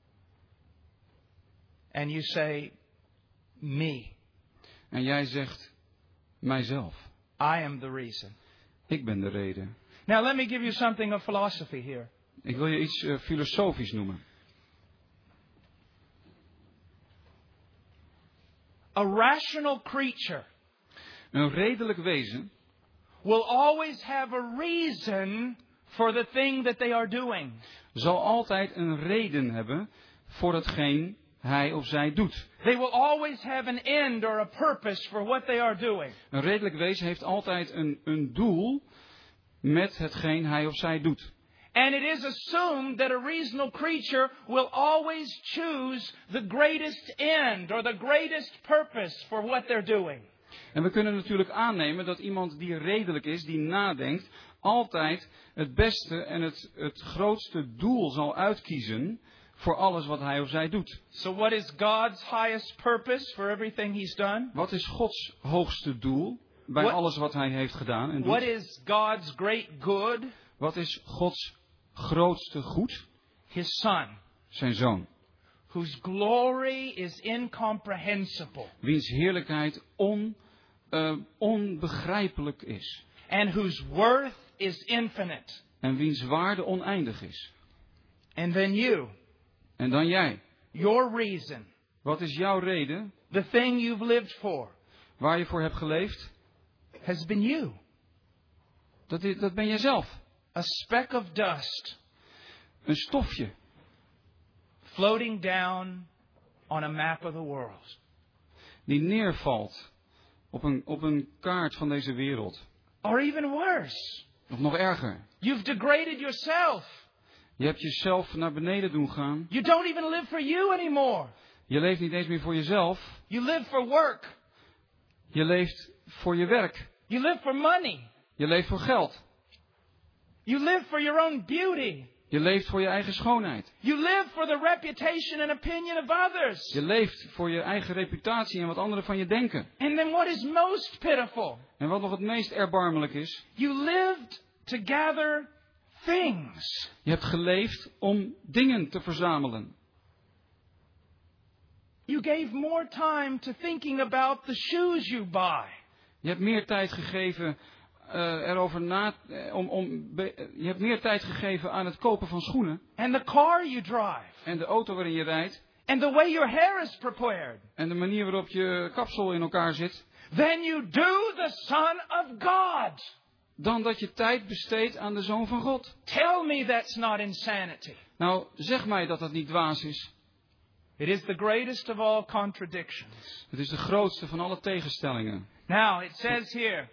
Speaker 1: And you say, me.
Speaker 2: En jij zegt, mijzelf.
Speaker 1: I am the reason.
Speaker 2: Ik ben de reden.
Speaker 1: Now let me give you something of philosophy here.
Speaker 2: Ik wil je iets filosofisch noemen.
Speaker 1: A rational creature
Speaker 2: Een redelijk wezen
Speaker 1: will always have a reason for the thing that they are doing.
Speaker 2: zal altijd een reden hebben voor hetgeen hij of zij doet.
Speaker 1: They will always have an end or a purpose for what they are doing.
Speaker 2: Een redelijk wezen heeft altijd een doel met hetgeen hij of zij doet.
Speaker 1: And it is assumed that a reasonable creature will always choose the greatest end or the greatest purpose for what they're doing.
Speaker 2: En we kunnen natuurlijk aannemen dat iemand die redelijk is, die nadenkt, altijd het beste en het grootste doel zal uitkiezen voor alles wat hij of zij doet.
Speaker 1: So what is God's highest purpose for everything He's done?
Speaker 2: Wat is Gods hoogste doel bij alles wat hij heeft gedaan en
Speaker 1: What
Speaker 2: doet?
Speaker 1: is God's great good?
Speaker 2: Wat is Gods grootste goed?
Speaker 1: His Son,
Speaker 2: Zijn zoon.
Speaker 1: whose glory is incomprehensible
Speaker 2: Wiens heerlijkheid onbegrijpelijk is.
Speaker 1: and whose worth is infinite.
Speaker 2: En wiens waarde oneindig is.
Speaker 1: And then you,
Speaker 2: En dan jij.
Speaker 1: your reason,
Speaker 2: Wat is jouw reden?
Speaker 1: the thing you've lived for,
Speaker 2: Waar je voor hebt geleefd?
Speaker 1: has been you.
Speaker 2: Dat ben jijzelf.
Speaker 1: A speck of dust
Speaker 2: Een stofje.
Speaker 1: floating down on a map of the world.
Speaker 2: Die neervalt op een kaart van deze wereld.
Speaker 1: Or even worse,
Speaker 2: Of nog erger.
Speaker 1: you've degraded yourself.
Speaker 2: Je hebt jezelf naar beneden doen gaan.
Speaker 1: You don't even live for you anymore.
Speaker 2: Je leeft niet eens meer voor jezelf.
Speaker 1: You live for work.
Speaker 2: Je leeft voor je werk.
Speaker 1: You live for money.
Speaker 2: Je leeft voor geld.
Speaker 1: You live for your own beauty.
Speaker 2: Je leeft voor je eigen schoonheid.
Speaker 1: You live for the reputation and opinion of others.
Speaker 2: Je leeft voor je eigen reputatie en wat anderen van je denken.
Speaker 1: And then what is most pitiful?
Speaker 2: En wat nog het meest erbarmelijk is.
Speaker 1: You lived to gather things.
Speaker 2: Je hebt geleefd om dingen te verzamelen.
Speaker 1: You gave more time to thinking about the shoes you buy.
Speaker 2: Je hebt meer tijd gegeven je hebt meer tijd gegeven aan het kopen van schoenen.
Speaker 1: And the car you drive.
Speaker 2: En de auto waarin je rijdt.
Speaker 1: And the way your hair is prepared.
Speaker 2: En de manier waarop je kapsel in elkaar zit.
Speaker 1: Than you do the Son of God.
Speaker 2: Dan dat je tijd besteedt aan de Zoon van God.
Speaker 1: Tell me that's not insanity.
Speaker 2: Nou, zeg mij dat dat niet dwaas is.
Speaker 1: It is the greatest of all contradictions.
Speaker 2: Het is de grootste van alle tegenstellingen.
Speaker 1: Now, it says here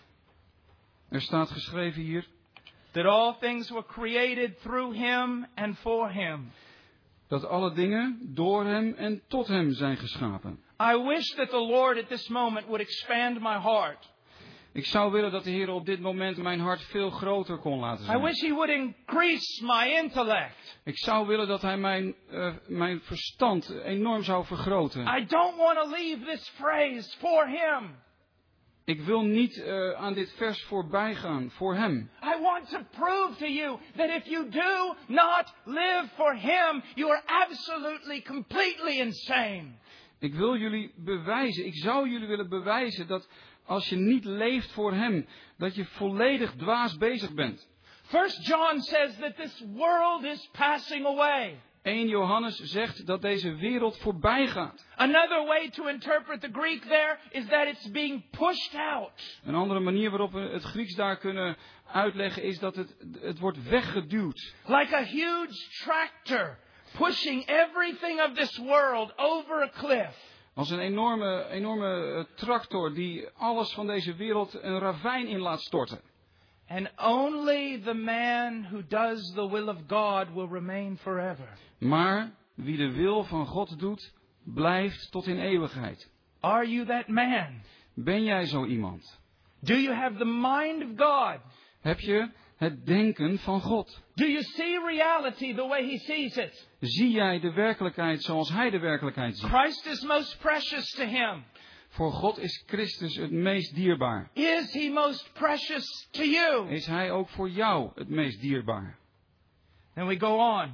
Speaker 2: Er staat geschreven hier
Speaker 1: that all things were created through him and for him.
Speaker 2: dat alle dingen door hem en tot hem zijn geschapen.
Speaker 1: I wish that the Lord at this moment would expand my heart.
Speaker 2: Ik zou willen dat de Heer op dit moment mijn hart veel groter kon laten zijn.
Speaker 1: I wish he would increase my intellect.
Speaker 2: Ik zou willen dat hij mijn verstand enorm zou vergroten.
Speaker 1: I don't want to leave this phrase for him.
Speaker 2: Ik wil niet aan dit vers voorbij gaan voor hem.
Speaker 1: I want to prove to you that if you do not live for him, you are absolutely, completely insane.
Speaker 2: Ik wil jullie bewijzen, ik zou jullie willen bewijzen dat als je niet leeft voor hem, dat je volledig dwaas bezig bent.
Speaker 1: 1 John says that this world is passing away.
Speaker 2: 1 Johannes zegt dat deze wereld voorbij gaat.
Speaker 1: Another way to interpret the Greek there is that it's being pushed out.
Speaker 2: Een andere manier waarop we het Grieks daar kunnen uitleggen is dat het wordt weggeduwd.
Speaker 1: Like a huge tractor pushing everything of this world over a cliff.
Speaker 2: Als een enorme tractor die alles van deze wereld een ravijn in laat storten.
Speaker 1: And only the man who does the will of God will remain forever.
Speaker 2: Maar wie de wil van God doet, blijft tot in eeuwigheid.
Speaker 1: Are you that man?
Speaker 2: Ben jij zo iemand?
Speaker 1: Do you have the mind of God?
Speaker 2: Heb je het denken van God?
Speaker 1: Do you see reality the way he sees it?
Speaker 2: Zie jij de werkelijkheid zoals hij de werkelijkheid ziet?
Speaker 1: Christ is most precious to him.
Speaker 2: Voor God is Christus het meest dierbaar.
Speaker 1: Is he most precious to you?
Speaker 2: Is hij ook voor jou het meest dierbaar?
Speaker 1: Then we go on.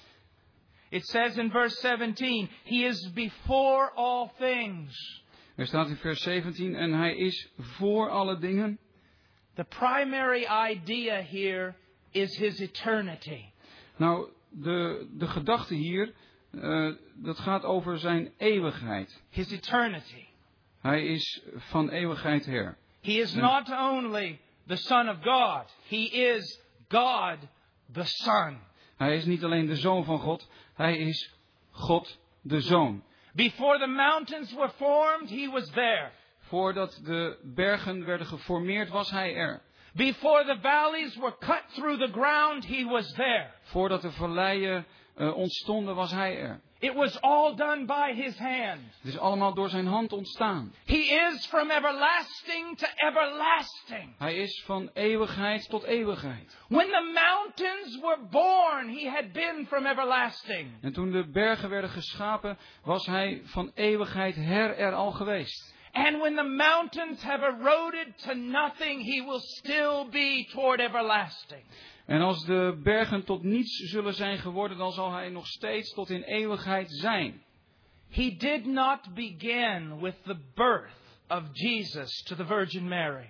Speaker 1: It says in verse 17, he is before all things.
Speaker 2: Er staat in vers 17, en hij is voor alle dingen.
Speaker 1: The primary idea here is his eternity.
Speaker 2: Nou, de gedachte hier, dat gaat over zijn eeuwigheid.
Speaker 1: His eternity.
Speaker 2: Hij is van eeuwigheid her.
Speaker 1: He is not only the Son of God. He is God the Son.
Speaker 2: Hij is niet alleen de Zoon van God, hij is God de Zoon.
Speaker 1: Before the mountains were formed, he was there.
Speaker 2: Voordat de bergen werden geformeerd, was hij er.
Speaker 1: Before the valleys were cut through the ground, he was there.
Speaker 2: Voordat de valleien ontstonden, was hij er.
Speaker 1: It was all done by his hand.
Speaker 2: Het is allemaal door zijn hand ontstaan.
Speaker 1: He is from everlasting to everlasting.
Speaker 2: Hij is van eeuwigheid tot eeuwigheid.
Speaker 1: When the mountains were born, he had been from everlasting.
Speaker 2: En toen de bergen werden geschapen, was hij van eeuwigheid her er al geweest.
Speaker 1: And when the mountains have eroded to nothing, he will still be toward everlasting.
Speaker 2: En als de bergen tot niets zullen zijn geworden, dan zal hij nog steeds tot in eeuwigheid zijn.
Speaker 1: He did not begin with the birth of Jesus to the Virgin Mary.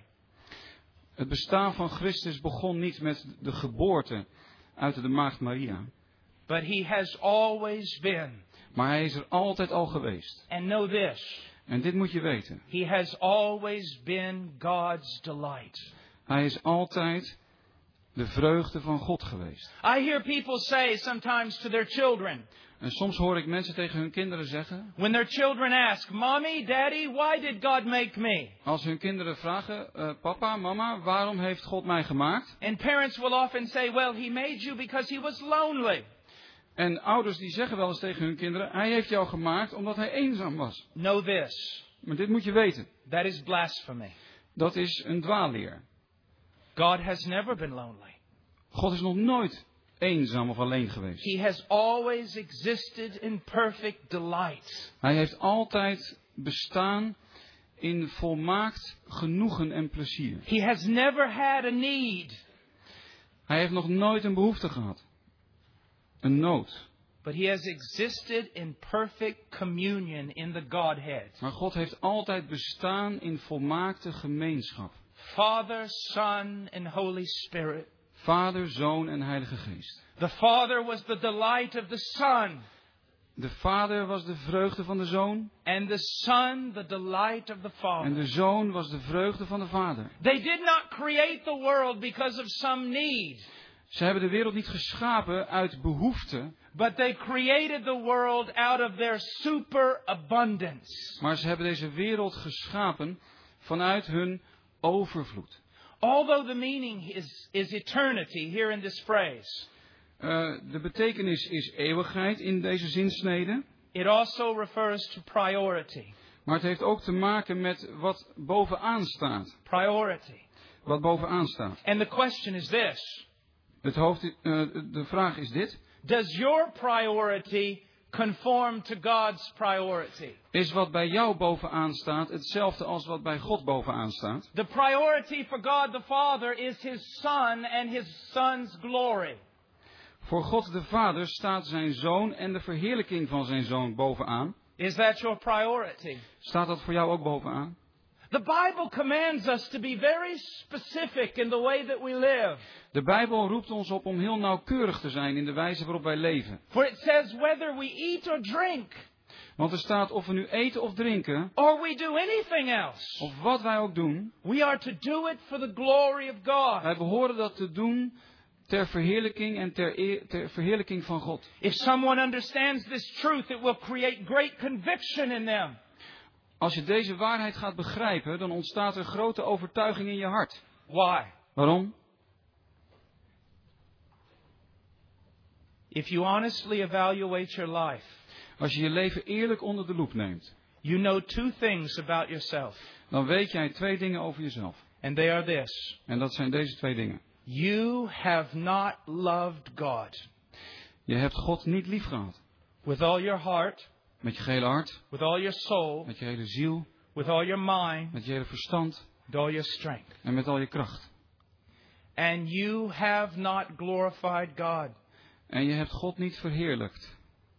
Speaker 2: Het bestaan van Christus begon niet met de geboorte uit de maagd Maria.
Speaker 1: But he has always been.
Speaker 2: Maar hij is er altijd al geweest.
Speaker 1: And know this.
Speaker 2: En dit moet je weten.
Speaker 1: He has always been God's delight.
Speaker 2: Hij is altijd de vreugde van God geweest.
Speaker 1: I hear people say sometimes to their children.
Speaker 2: En soms hoor ik mensen tegen hun kinderen zeggen.
Speaker 1: When their children ask, Mommy, Daddy, why did God make me?
Speaker 2: Als hun kinderen vragen, papa, mama, waarom heeft God mij gemaakt?
Speaker 1: And parents will often say, well, he made you because he was lonely.
Speaker 2: En ouders die zeggen wel eens tegen hun kinderen, hij heeft jou gemaakt omdat hij eenzaam was.
Speaker 1: Know this.
Speaker 2: Maar dit moet je weten.
Speaker 1: That is blasphemy.
Speaker 2: Dat is een dwaalleer.
Speaker 1: God has never been lonely.
Speaker 2: God is nog nooit eenzaam of alleen geweest.
Speaker 1: He has always existed in perfect delight.
Speaker 2: Hij heeft altijd bestaan in volmaakt genoegen en plezier.
Speaker 1: He has never had a need.
Speaker 2: Hij heeft nog nooit een behoefte gehad. Een nood.
Speaker 1: But he has existed in perfect communion in the Godhead.
Speaker 2: Maar God heeft altijd bestaan in volmaakte gemeenschap.
Speaker 1: Father, Son and Holy Spirit.
Speaker 2: Vader, Zoon en Heilige Geest.
Speaker 1: The Father was the delight of the Son.
Speaker 2: De Vader was de vreugde van de Zoon.
Speaker 1: And the Son the delight of the Father.
Speaker 2: En de Zoon was de vreugde van de Vader.
Speaker 1: They did not create the world because of some need.
Speaker 2: Ze hebben de wereld niet geschapen uit behoefte,
Speaker 1: but they created the world out of their superabundance.
Speaker 2: maar ze hebben deze wereld geschapen vanuit hun overvloed.
Speaker 1: Although the meaning is eternity here in this phrase,
Speaker 2: De betekenis is eeuwigheid in deze zinsnede,
Speaker 1: it also refers to priority.
Speaker 2: maar het heeft ook te maken met wat bovenaan staat.
Speaker 1: Priority.
Speaker 2: Wat bovenaan staat.
Speaker 1: And the question is this:
Speaker 2: De vraag is dit.
Speaker 1: does your priority conform to God's priority?
Speaker 2: Is wat bij jou bovenaan staat hetzelfde als wat bij God bovenaan staat?
Speaker 1: The priority for God the Father is His Son and His Son's glory.
Speaker 2: Voor God de Vader staat zijn Zoon en de verheerlijking van zijn Zoon bovenaan.
Speaker 1: Is that your priority?
Speaker 2: Staat dat voor jou ook bovenaan?
Speaker 1: The Bible commands us to be very specific in the way that we live.
Speaker 2: De Bijbel roept ons op om heel nauwkeurig te zijn in de wijze waarop wij leven.
Speaker 1: For it says whether we eat or drink,
Speaker 2: Want er staat of we nu eten of drinken,
Speaker 1: or we do anything else,
Speaker 2: of wat wij ook doen,
Speaker 1: we are to do it for the glory of God.
Speaker 2: wij behoren dat te doen ter verheerlijking en ter verheerlijking van God.
Speaker 1: If someone understands this truth, it will create great conviction in them.
Speaker 2: Als je deze waarheid gaat begrijpen, dan ontstaat er grote overtuiging in je hart.
Speaker 1: Why?
Speaker 2: Waarom?
Speaker 1: If you honestly evaluate your life,
Speaker 2: Als je je leven eerlijk onder de loep neemt,
Speaker 1: you know two things about yourself.
Speaker 2: dan weet jij 2 dingen over jezelf.
Speaker 1: And they are this:
Speaker 2: En dat zijn deze 2 dingen.
Speaker 1: you have not loved God
Speaker 2: Je hebt God niet lief gehad.
Speaker 1: with all your heart,
Speaker 2: Met je gehele hart,
Speaker 1: with all your soul,
Speaker 2: met je hele ziel,
Speaker 1: with all your mind,
Speaker 2: met je hele verstand
Speaker 1: with all your strength.
Speaker 2: en met al je kracht.
Speaker 1: And you have not glorified God.
Speaker 2: En je hebt God niet verheerlijkt.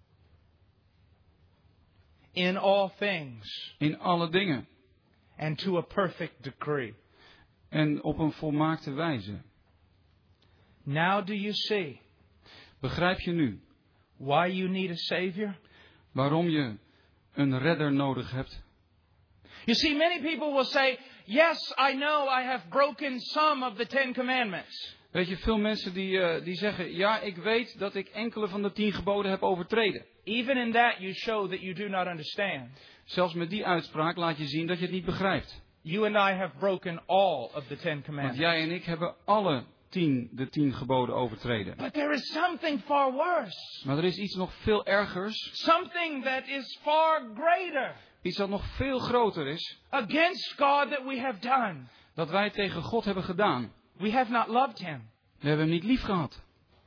Speaker 1: In all things,
Speaker 2: In alle dingen.
Speaker 1: and to a perfect decree.
Speaker 2: En op een volmaakte wijze.
Speaker 1: Now do you see
Speaker 2: Begrijp je nu
Speaker 1: why you need a Savior?
Speaker 2: waarom je een redder nodig hebt?
Speaker 1: You see, many people will say, yes, I know I have broken some of the 10 commandments.
Speaker 2: Weet je, veel mensen die zeggen, ja, ik weet dat ik enkele van de 10 geboden heb overtreden.
Speaker 1: Even in that you show that you do not understand.
Speaker 2: Zelfs met die uitspraak laat je zien dat je het niet begrijpt.
Speaker 1: You and I have broken all of the 10
Speaker 2: Want
Speaker 1: commandments.
Speaker 2: jij en ik hebben alle de 10 geboden overtreden.
Speaker 1: But there is something far worse.
Speaker 2: Maar er is iets nog veel ergers.
Speaker 1: Something that is far greater
Speaker 2: Iets dat nog veel groter is.
Speaker 1: against God that we have done.
Speaker 2: Dat wij tegen God hebben gedaan.
Speaker 1: We have not loved Him.
Speaker 2: We hebben hem niet lief gehad.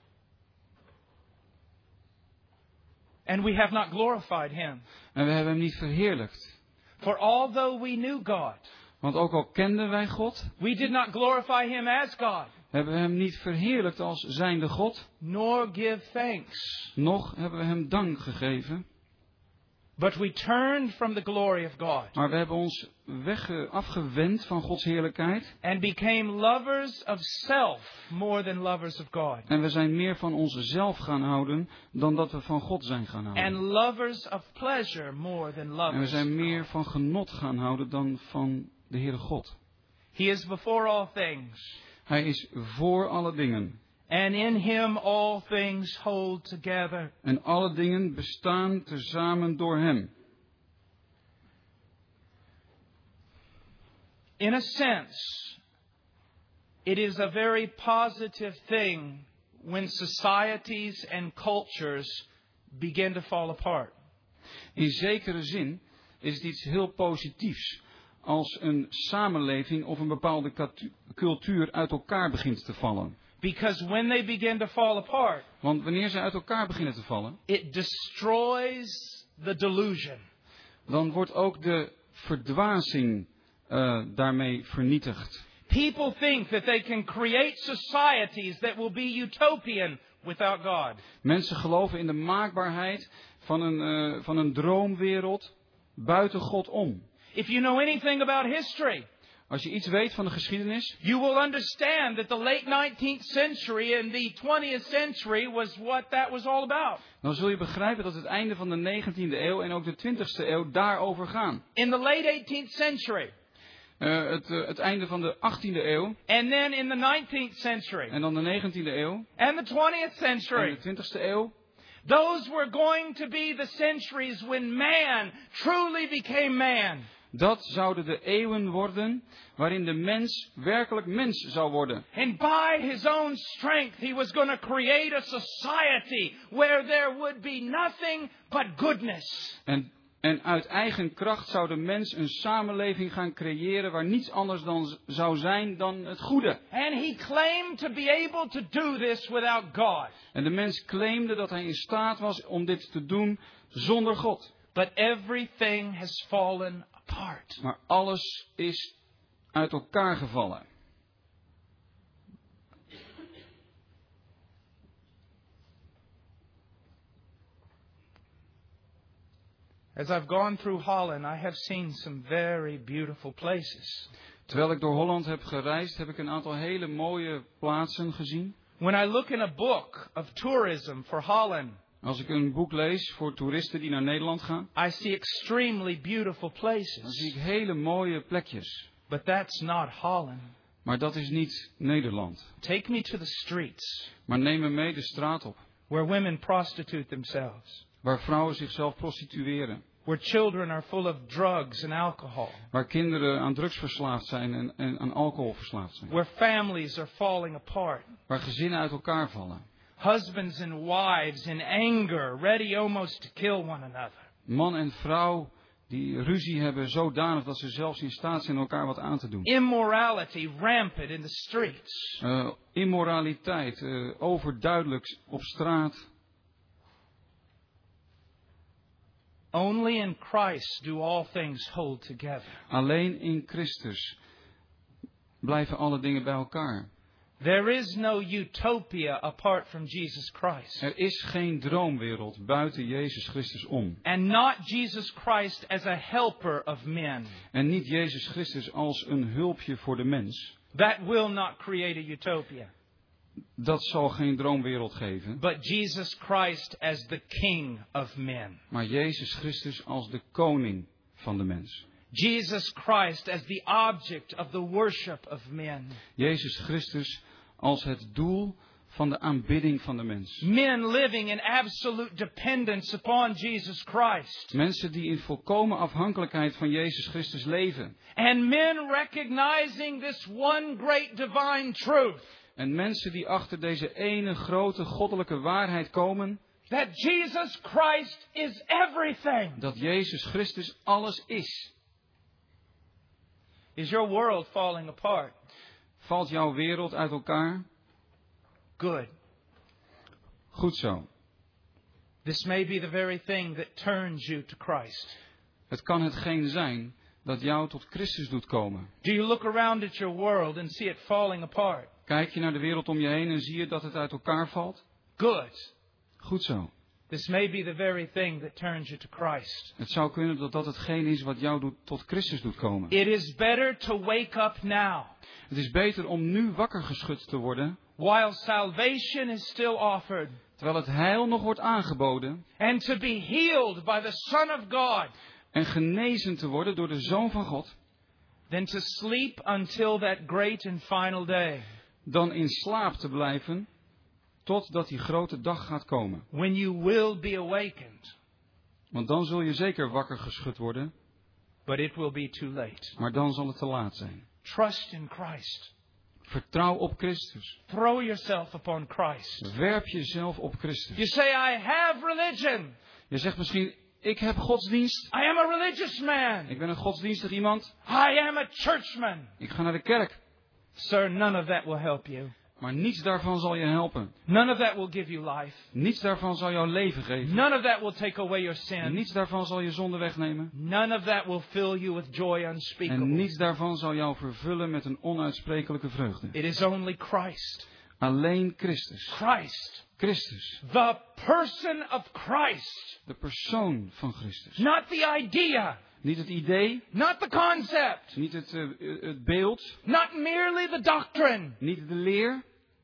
Speaker 1: And we have not glorified Him.
Speaker 2: En we hebben hem niet verheerlijkt.
Speaker 1: For although we knew God,
Speaker 2: Want ook al kenden wij God,
Speaker 1: we did not glorify Him as God,
Speaker 2: hebben we hem niet verheerlijkt als zijnde God.
Speaker 1: nor give thanks.
Speaker 2: Nog hebben we hem dank gegeven.
Speaker 1: But we turned from the glory of God
Speaker 2: Maar we hebben ons afgewend van Gods heerlijkheid.
Speaker 1: and became lovers of self more than lovers of God.
Speaker 2: En we zijn meer van onszelf gaan houden dan dat we van God zijn gaan
Speaker 1: And
Speaker 2: houden.
Speaker 1: lovers of pleasure more than
Speaker 2: En we
Speaker 1: lovers
Speaker 2: zijn
Speaker 1: of
Speaker 2: meer
Speaker 1: God.
Speaker 2: van genot gaan houden dan van de Heere God.
Speaker 1: He is before all things,
Speaker 2: Hij is voor alle dingen.
Speaker 1: and in Him all things hold together.
Speaker 2: En alle dingen bestaan tezamen door hem.
Speaker 1: In a sense, it is a very positive thing when societies and cultures begin to fall apart.
Speaker 2: In zekere zin is het iets heel positiefs als een samenleving of een bepaalde cultuur uit elkaar begint te vallen.
Speaker 1: Because when they begin to fall apart,
Speaker 2: Want wanneer ze uit elkaar beginnen te vallen,
Speaker 1: it destroys the delusion.
Speaker 2: dan wordt ook de verdwazing daarmee vernietigd.
Speaker 1: People think that they can create societies that will be utopian without God.
Speaker 2: Mensen geloven in de maakbaarheid van een droomwereld buiten God om.
Speaker 1: If you know anything about history,
Speaker 2: Als je iets weet van de geschiedenis,
Speaker 1: you will understand that the late 19th century and the 20th century was what that was all about.
Speaker 2: dan zul je begrijpen dat het einde van de 19e eeuw en ook de 20e eeuw daarover gaan.
Speaker 1: In the late 18th century,
Speaker 2: Het einde van de 18e eeuw.
Speaker 1: And then in the 19th century.
Speaker 2: En dan de 19e eeuw.
Speaker 1: And the 20th century.
Speaker 2: En de 20e eeuw.
Speaker 1: Those were going to be the centuries when man truly became man.
Speaker 2: Dat zouden de eeuwen worden waarin de mens werkelijk mens zou worden.
Speaker 1: And by his own strength he was going to create a society where there would be nothing but goodness.
Speaker 2: En uit eigen kracht zou de mens een samenleving gaan creëren waar niets anders dan zou zijn dan het goede.
Speaker 1: And he claimed to be able to do this without God.
Speaker 2: En de mens claimde dat hij in staat was om dit te doen zonder God.
Speaker 1: But everything has fallen apart.
Speaker 2: Maar alles is uit elkaar gevallen.
Speaker 1: As I've gone through Holland, I have seen some very beautiful places.
Speaker 2: Terwijl ik door Holland heb gereisd, heb ik een aantal hele mooie plaatsen gezien.
Speaker 1: When I look in a book of tourism for Holland,
Speaker 2: als ik een boek lees voor toeristen die naar Nederland gaan,
Speaker 1: I see extremely beautiful places.
Speaker 2: Dan zie ik hele mooie plekjes.
Speaker 1: But that's not Holland.
Speaker 2: Maar dat is niet Nederland.
Speaker 1: Take me to the streets.
Speaker 2: Maar neem me mee de straat op.
Speaker 1: Where women prostitute themselves.
Speaker 2: Waar vrouwen zichzelf prostitueren.
Speaker 1: Where children are full of drugs and alcohol.
Speaker 2: Waar kinderen aan drugs verslaafd zijn en aan alcohol verslaafd zijn.
Speaker 1: Where families are falling apart.
Speaker 2: Waar gezinnen uit elkaar vallen.
Speaker 1: Husbands and wives in anger, ready almost to kill one another.
Speaker 2: Man en vrouw die ruzie hebben zodanig dat ze zelfs in staat zijn elkaar wat aan te doen.
Speaker 1: Immorality rampant in the streets.
Speaker 2: Immoraliteit, overduidelijk op straat.
Speaker 1: Only in Christ do all things hold together.
Speaker 2: Alleen in Christus blijven alle dingen bij elkaar.
Speaker 1: There is no utopia apart from Jesus Christ.
Speaker 2: Er is geen droomwereld buiten Jezus Christus om.
Speaker 1: And not Jesus Christ as a helper of men.
Speaker 2: En niet Jezus Christus als een hulpje voor de mens.
Speaker 1: That will not create a utopia.
Speaker 2: Dat zal geen droomwereld geven.
Speaker 1: But Jesus Christ as the King of men.
Speaker 2: Maar Jezus Christus als de koning van de mens.
Speaker 1: Jesus Christ as the object of the worship of men.
Speaker 2: Jezus Christus als het doel van de aanbidding van de mens.
Speaker 1: Men living in absolute dependence upon Jesus Christ.
Speaker 2: Mensen die in volkomen afhankelijkheid van Jezus Christus leven.
Speaker 1: And men recognizing this one great divine truth.
Speaker 2: En mensen die achter deze ene grote goddelijke waarheid komen.
Speaker 1: That Jesus Christ is everything.
Speaker 2: Dat Jezus Christus alles is.
Speaker 1: Is your world falling apart?
Speaker 2: Valt jouw wereld uit elkaar?
Speaker 1: Good.
Speaker 2: Goed zo.
Speaker 1: This may be the very thing that turns you to Christ.
Speaker 2: Het kan hetgeen zijn dat jou tot Christus doet komen.
Speaker 1: Do you look around at your world and see it falling apart?
Speaker 2: Kijk je naar de wereld om je heen en zie je dat het uit elkaar valt?
Speaker 1: Good.
Speaker 2: Goed zo.
Speaker 1: This may be the very thing that turns you to Christ.
Speaker 2: Het zou kunnen dat dat hetgeen is wat jou tot Christus doet komen.
Speaker 1: It is better to wake up now.
Speaker 2: Het is beter om nu wakker geschud te worden.
Speaker 1: While salvation is still offered.
Speaker 2: Terwijl het heil nog wordt aangeboden.
Speaker 1: And to be healed by the Son of God.
Speaker 2: En genezen te worden door de Zoon van God.
Speaker 1: Than to sleep until that great and final day.
Speaker 2: Dan in slaap te blijven totdat die grote dag gaat komen.
Speaker 1: When you will be awakened.
Speaker 2: Want dan zul je zeker wakker geschud worden.
Speaker 1: But it will be too late.
Speaker 2: Maar dan zal het te laat zijn.
Speaker 1: Trust in Christ.
Speaker 2: Vertrouw op Christus.
Speaker 1: Throw yourself upon Christ.
Speaker 2: Werp jezelf op Christus.
Speaker 1: You say, I have religion.
Speaker 2: Je zegt misschien, ik heb godsdienst.
Speaker 1: I am a religious man.
Speaker 2: Ik ben een godsdienstig iemand.
Speaker 1: I am a churchman.
Speaker 2: Ik ga naar de kerk.
Speaker 1: Sir, none of that will help you.
Speaker 2: Maar niets daarvan zal je helpen.
Speaker 1: None of that will give you life.
Speaker 2: Niets daarvan zal jou leven geven.
Speaker 1: None of that will take away your sin.
Speaker 2: Niets daarvan zal je zonde wegnemen.
Speaker 1: None of that will fill you with joy
Speaker 2: En
Speaker 1: unspeakable.
Speaker 2: niets daarvan zal jou vervullen met een onuitsprekelijke vreugde.
Speaker 1: It is only Christ.
Speaker 2: Alleen Christus.
Speaker 1: Christ.
Speaker 2: Christus.
Speaker 1: The person of Christ.
Speaker 2: De persoon van Christus.
Speaker 1: Not the idea.
Speaker 2: Niet het idee.
Speaker 1: Not the concept.
Speaker 2: Niet het beeld.
Speaker 1: Not merely the doctrine.
Speaker 2: Niet de leer.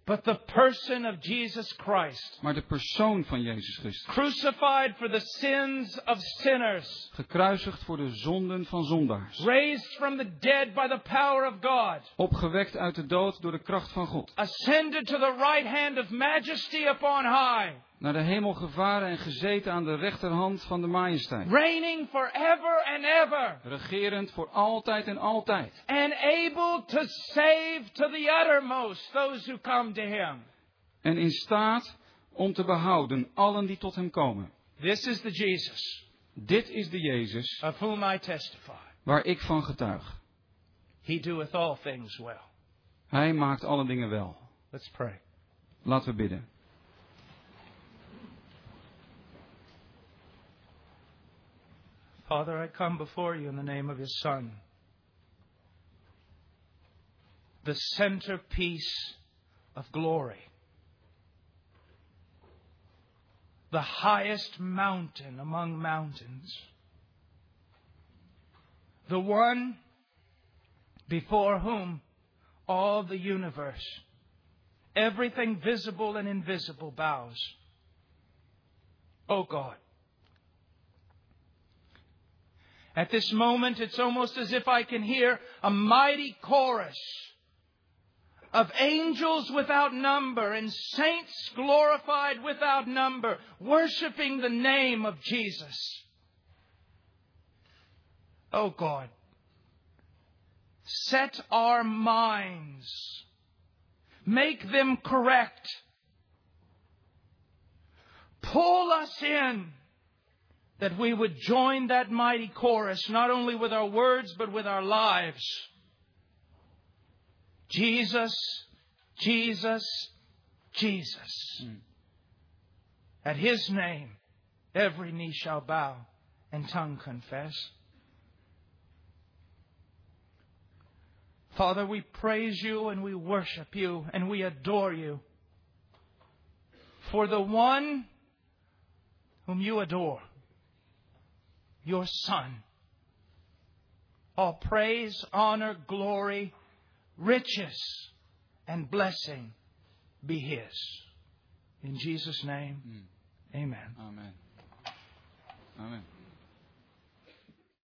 Speaker 1: but the person of Jesus Christ,
Speaker 2: maar de persoon van Jezus Christus.
Speaker 1: crucified for the sins of sinners,
Speaker 2: Gekruisigd voor de zonden van zondaars.
Speaker 1: raised from the dead by the power of God,
Speaker 2: Opgewekt uit de dood door de kracht van God.
Speaker 1: ascended to the right hand of majesty upon high,
Speaker 2: Naar de hemel gevaren en gezeten aan de rechterhand van de majesteit.
Speaker 1: reigning forever and ever,
Speaker 2: Regerend voor altijd en altijd.
Speaker 1: and able to save to the uttermost those who come to Him.
Speaker 2: En in staat om te behouden allen die tot hem komen.
Speaker 1: This is the Jesus
Speaker 2: Dit is de Jezus
Speaker 1: of whom I testify.
Speaker 2: waar ik van getuig.
Speaker 1: He doeth all things well.
Speaker 2: Hij maakt alle dingen wel.
Speaker 1: Let's pray.
Speaker 2: Laten we bidden.
Speaker 1: Father, I come before you in the name of His Son, the centerpiece of glory, the highest mountain among mountains, the one before whom all the universe, everything visible and invisible, bows. Oh God, at this moment, it's almost as if I can hear a mighty chorus of angels without number and saints glorified without number, worshiping the name of Jesus. Oh God, set our minds, make them correct, pull us in, that we would join that mighty chorus, not only with our words, but with our lives. Jesus, Jesus, Jesus. At His name, every knee shall bow and tongue confess. Father, we praise You and we worship You and we adore You for the one whom You adore, Your Son. All praise, honor, glory, riches, and blessing be His. In Jesus' name, amen.
Speaker 2: Amen. Amen.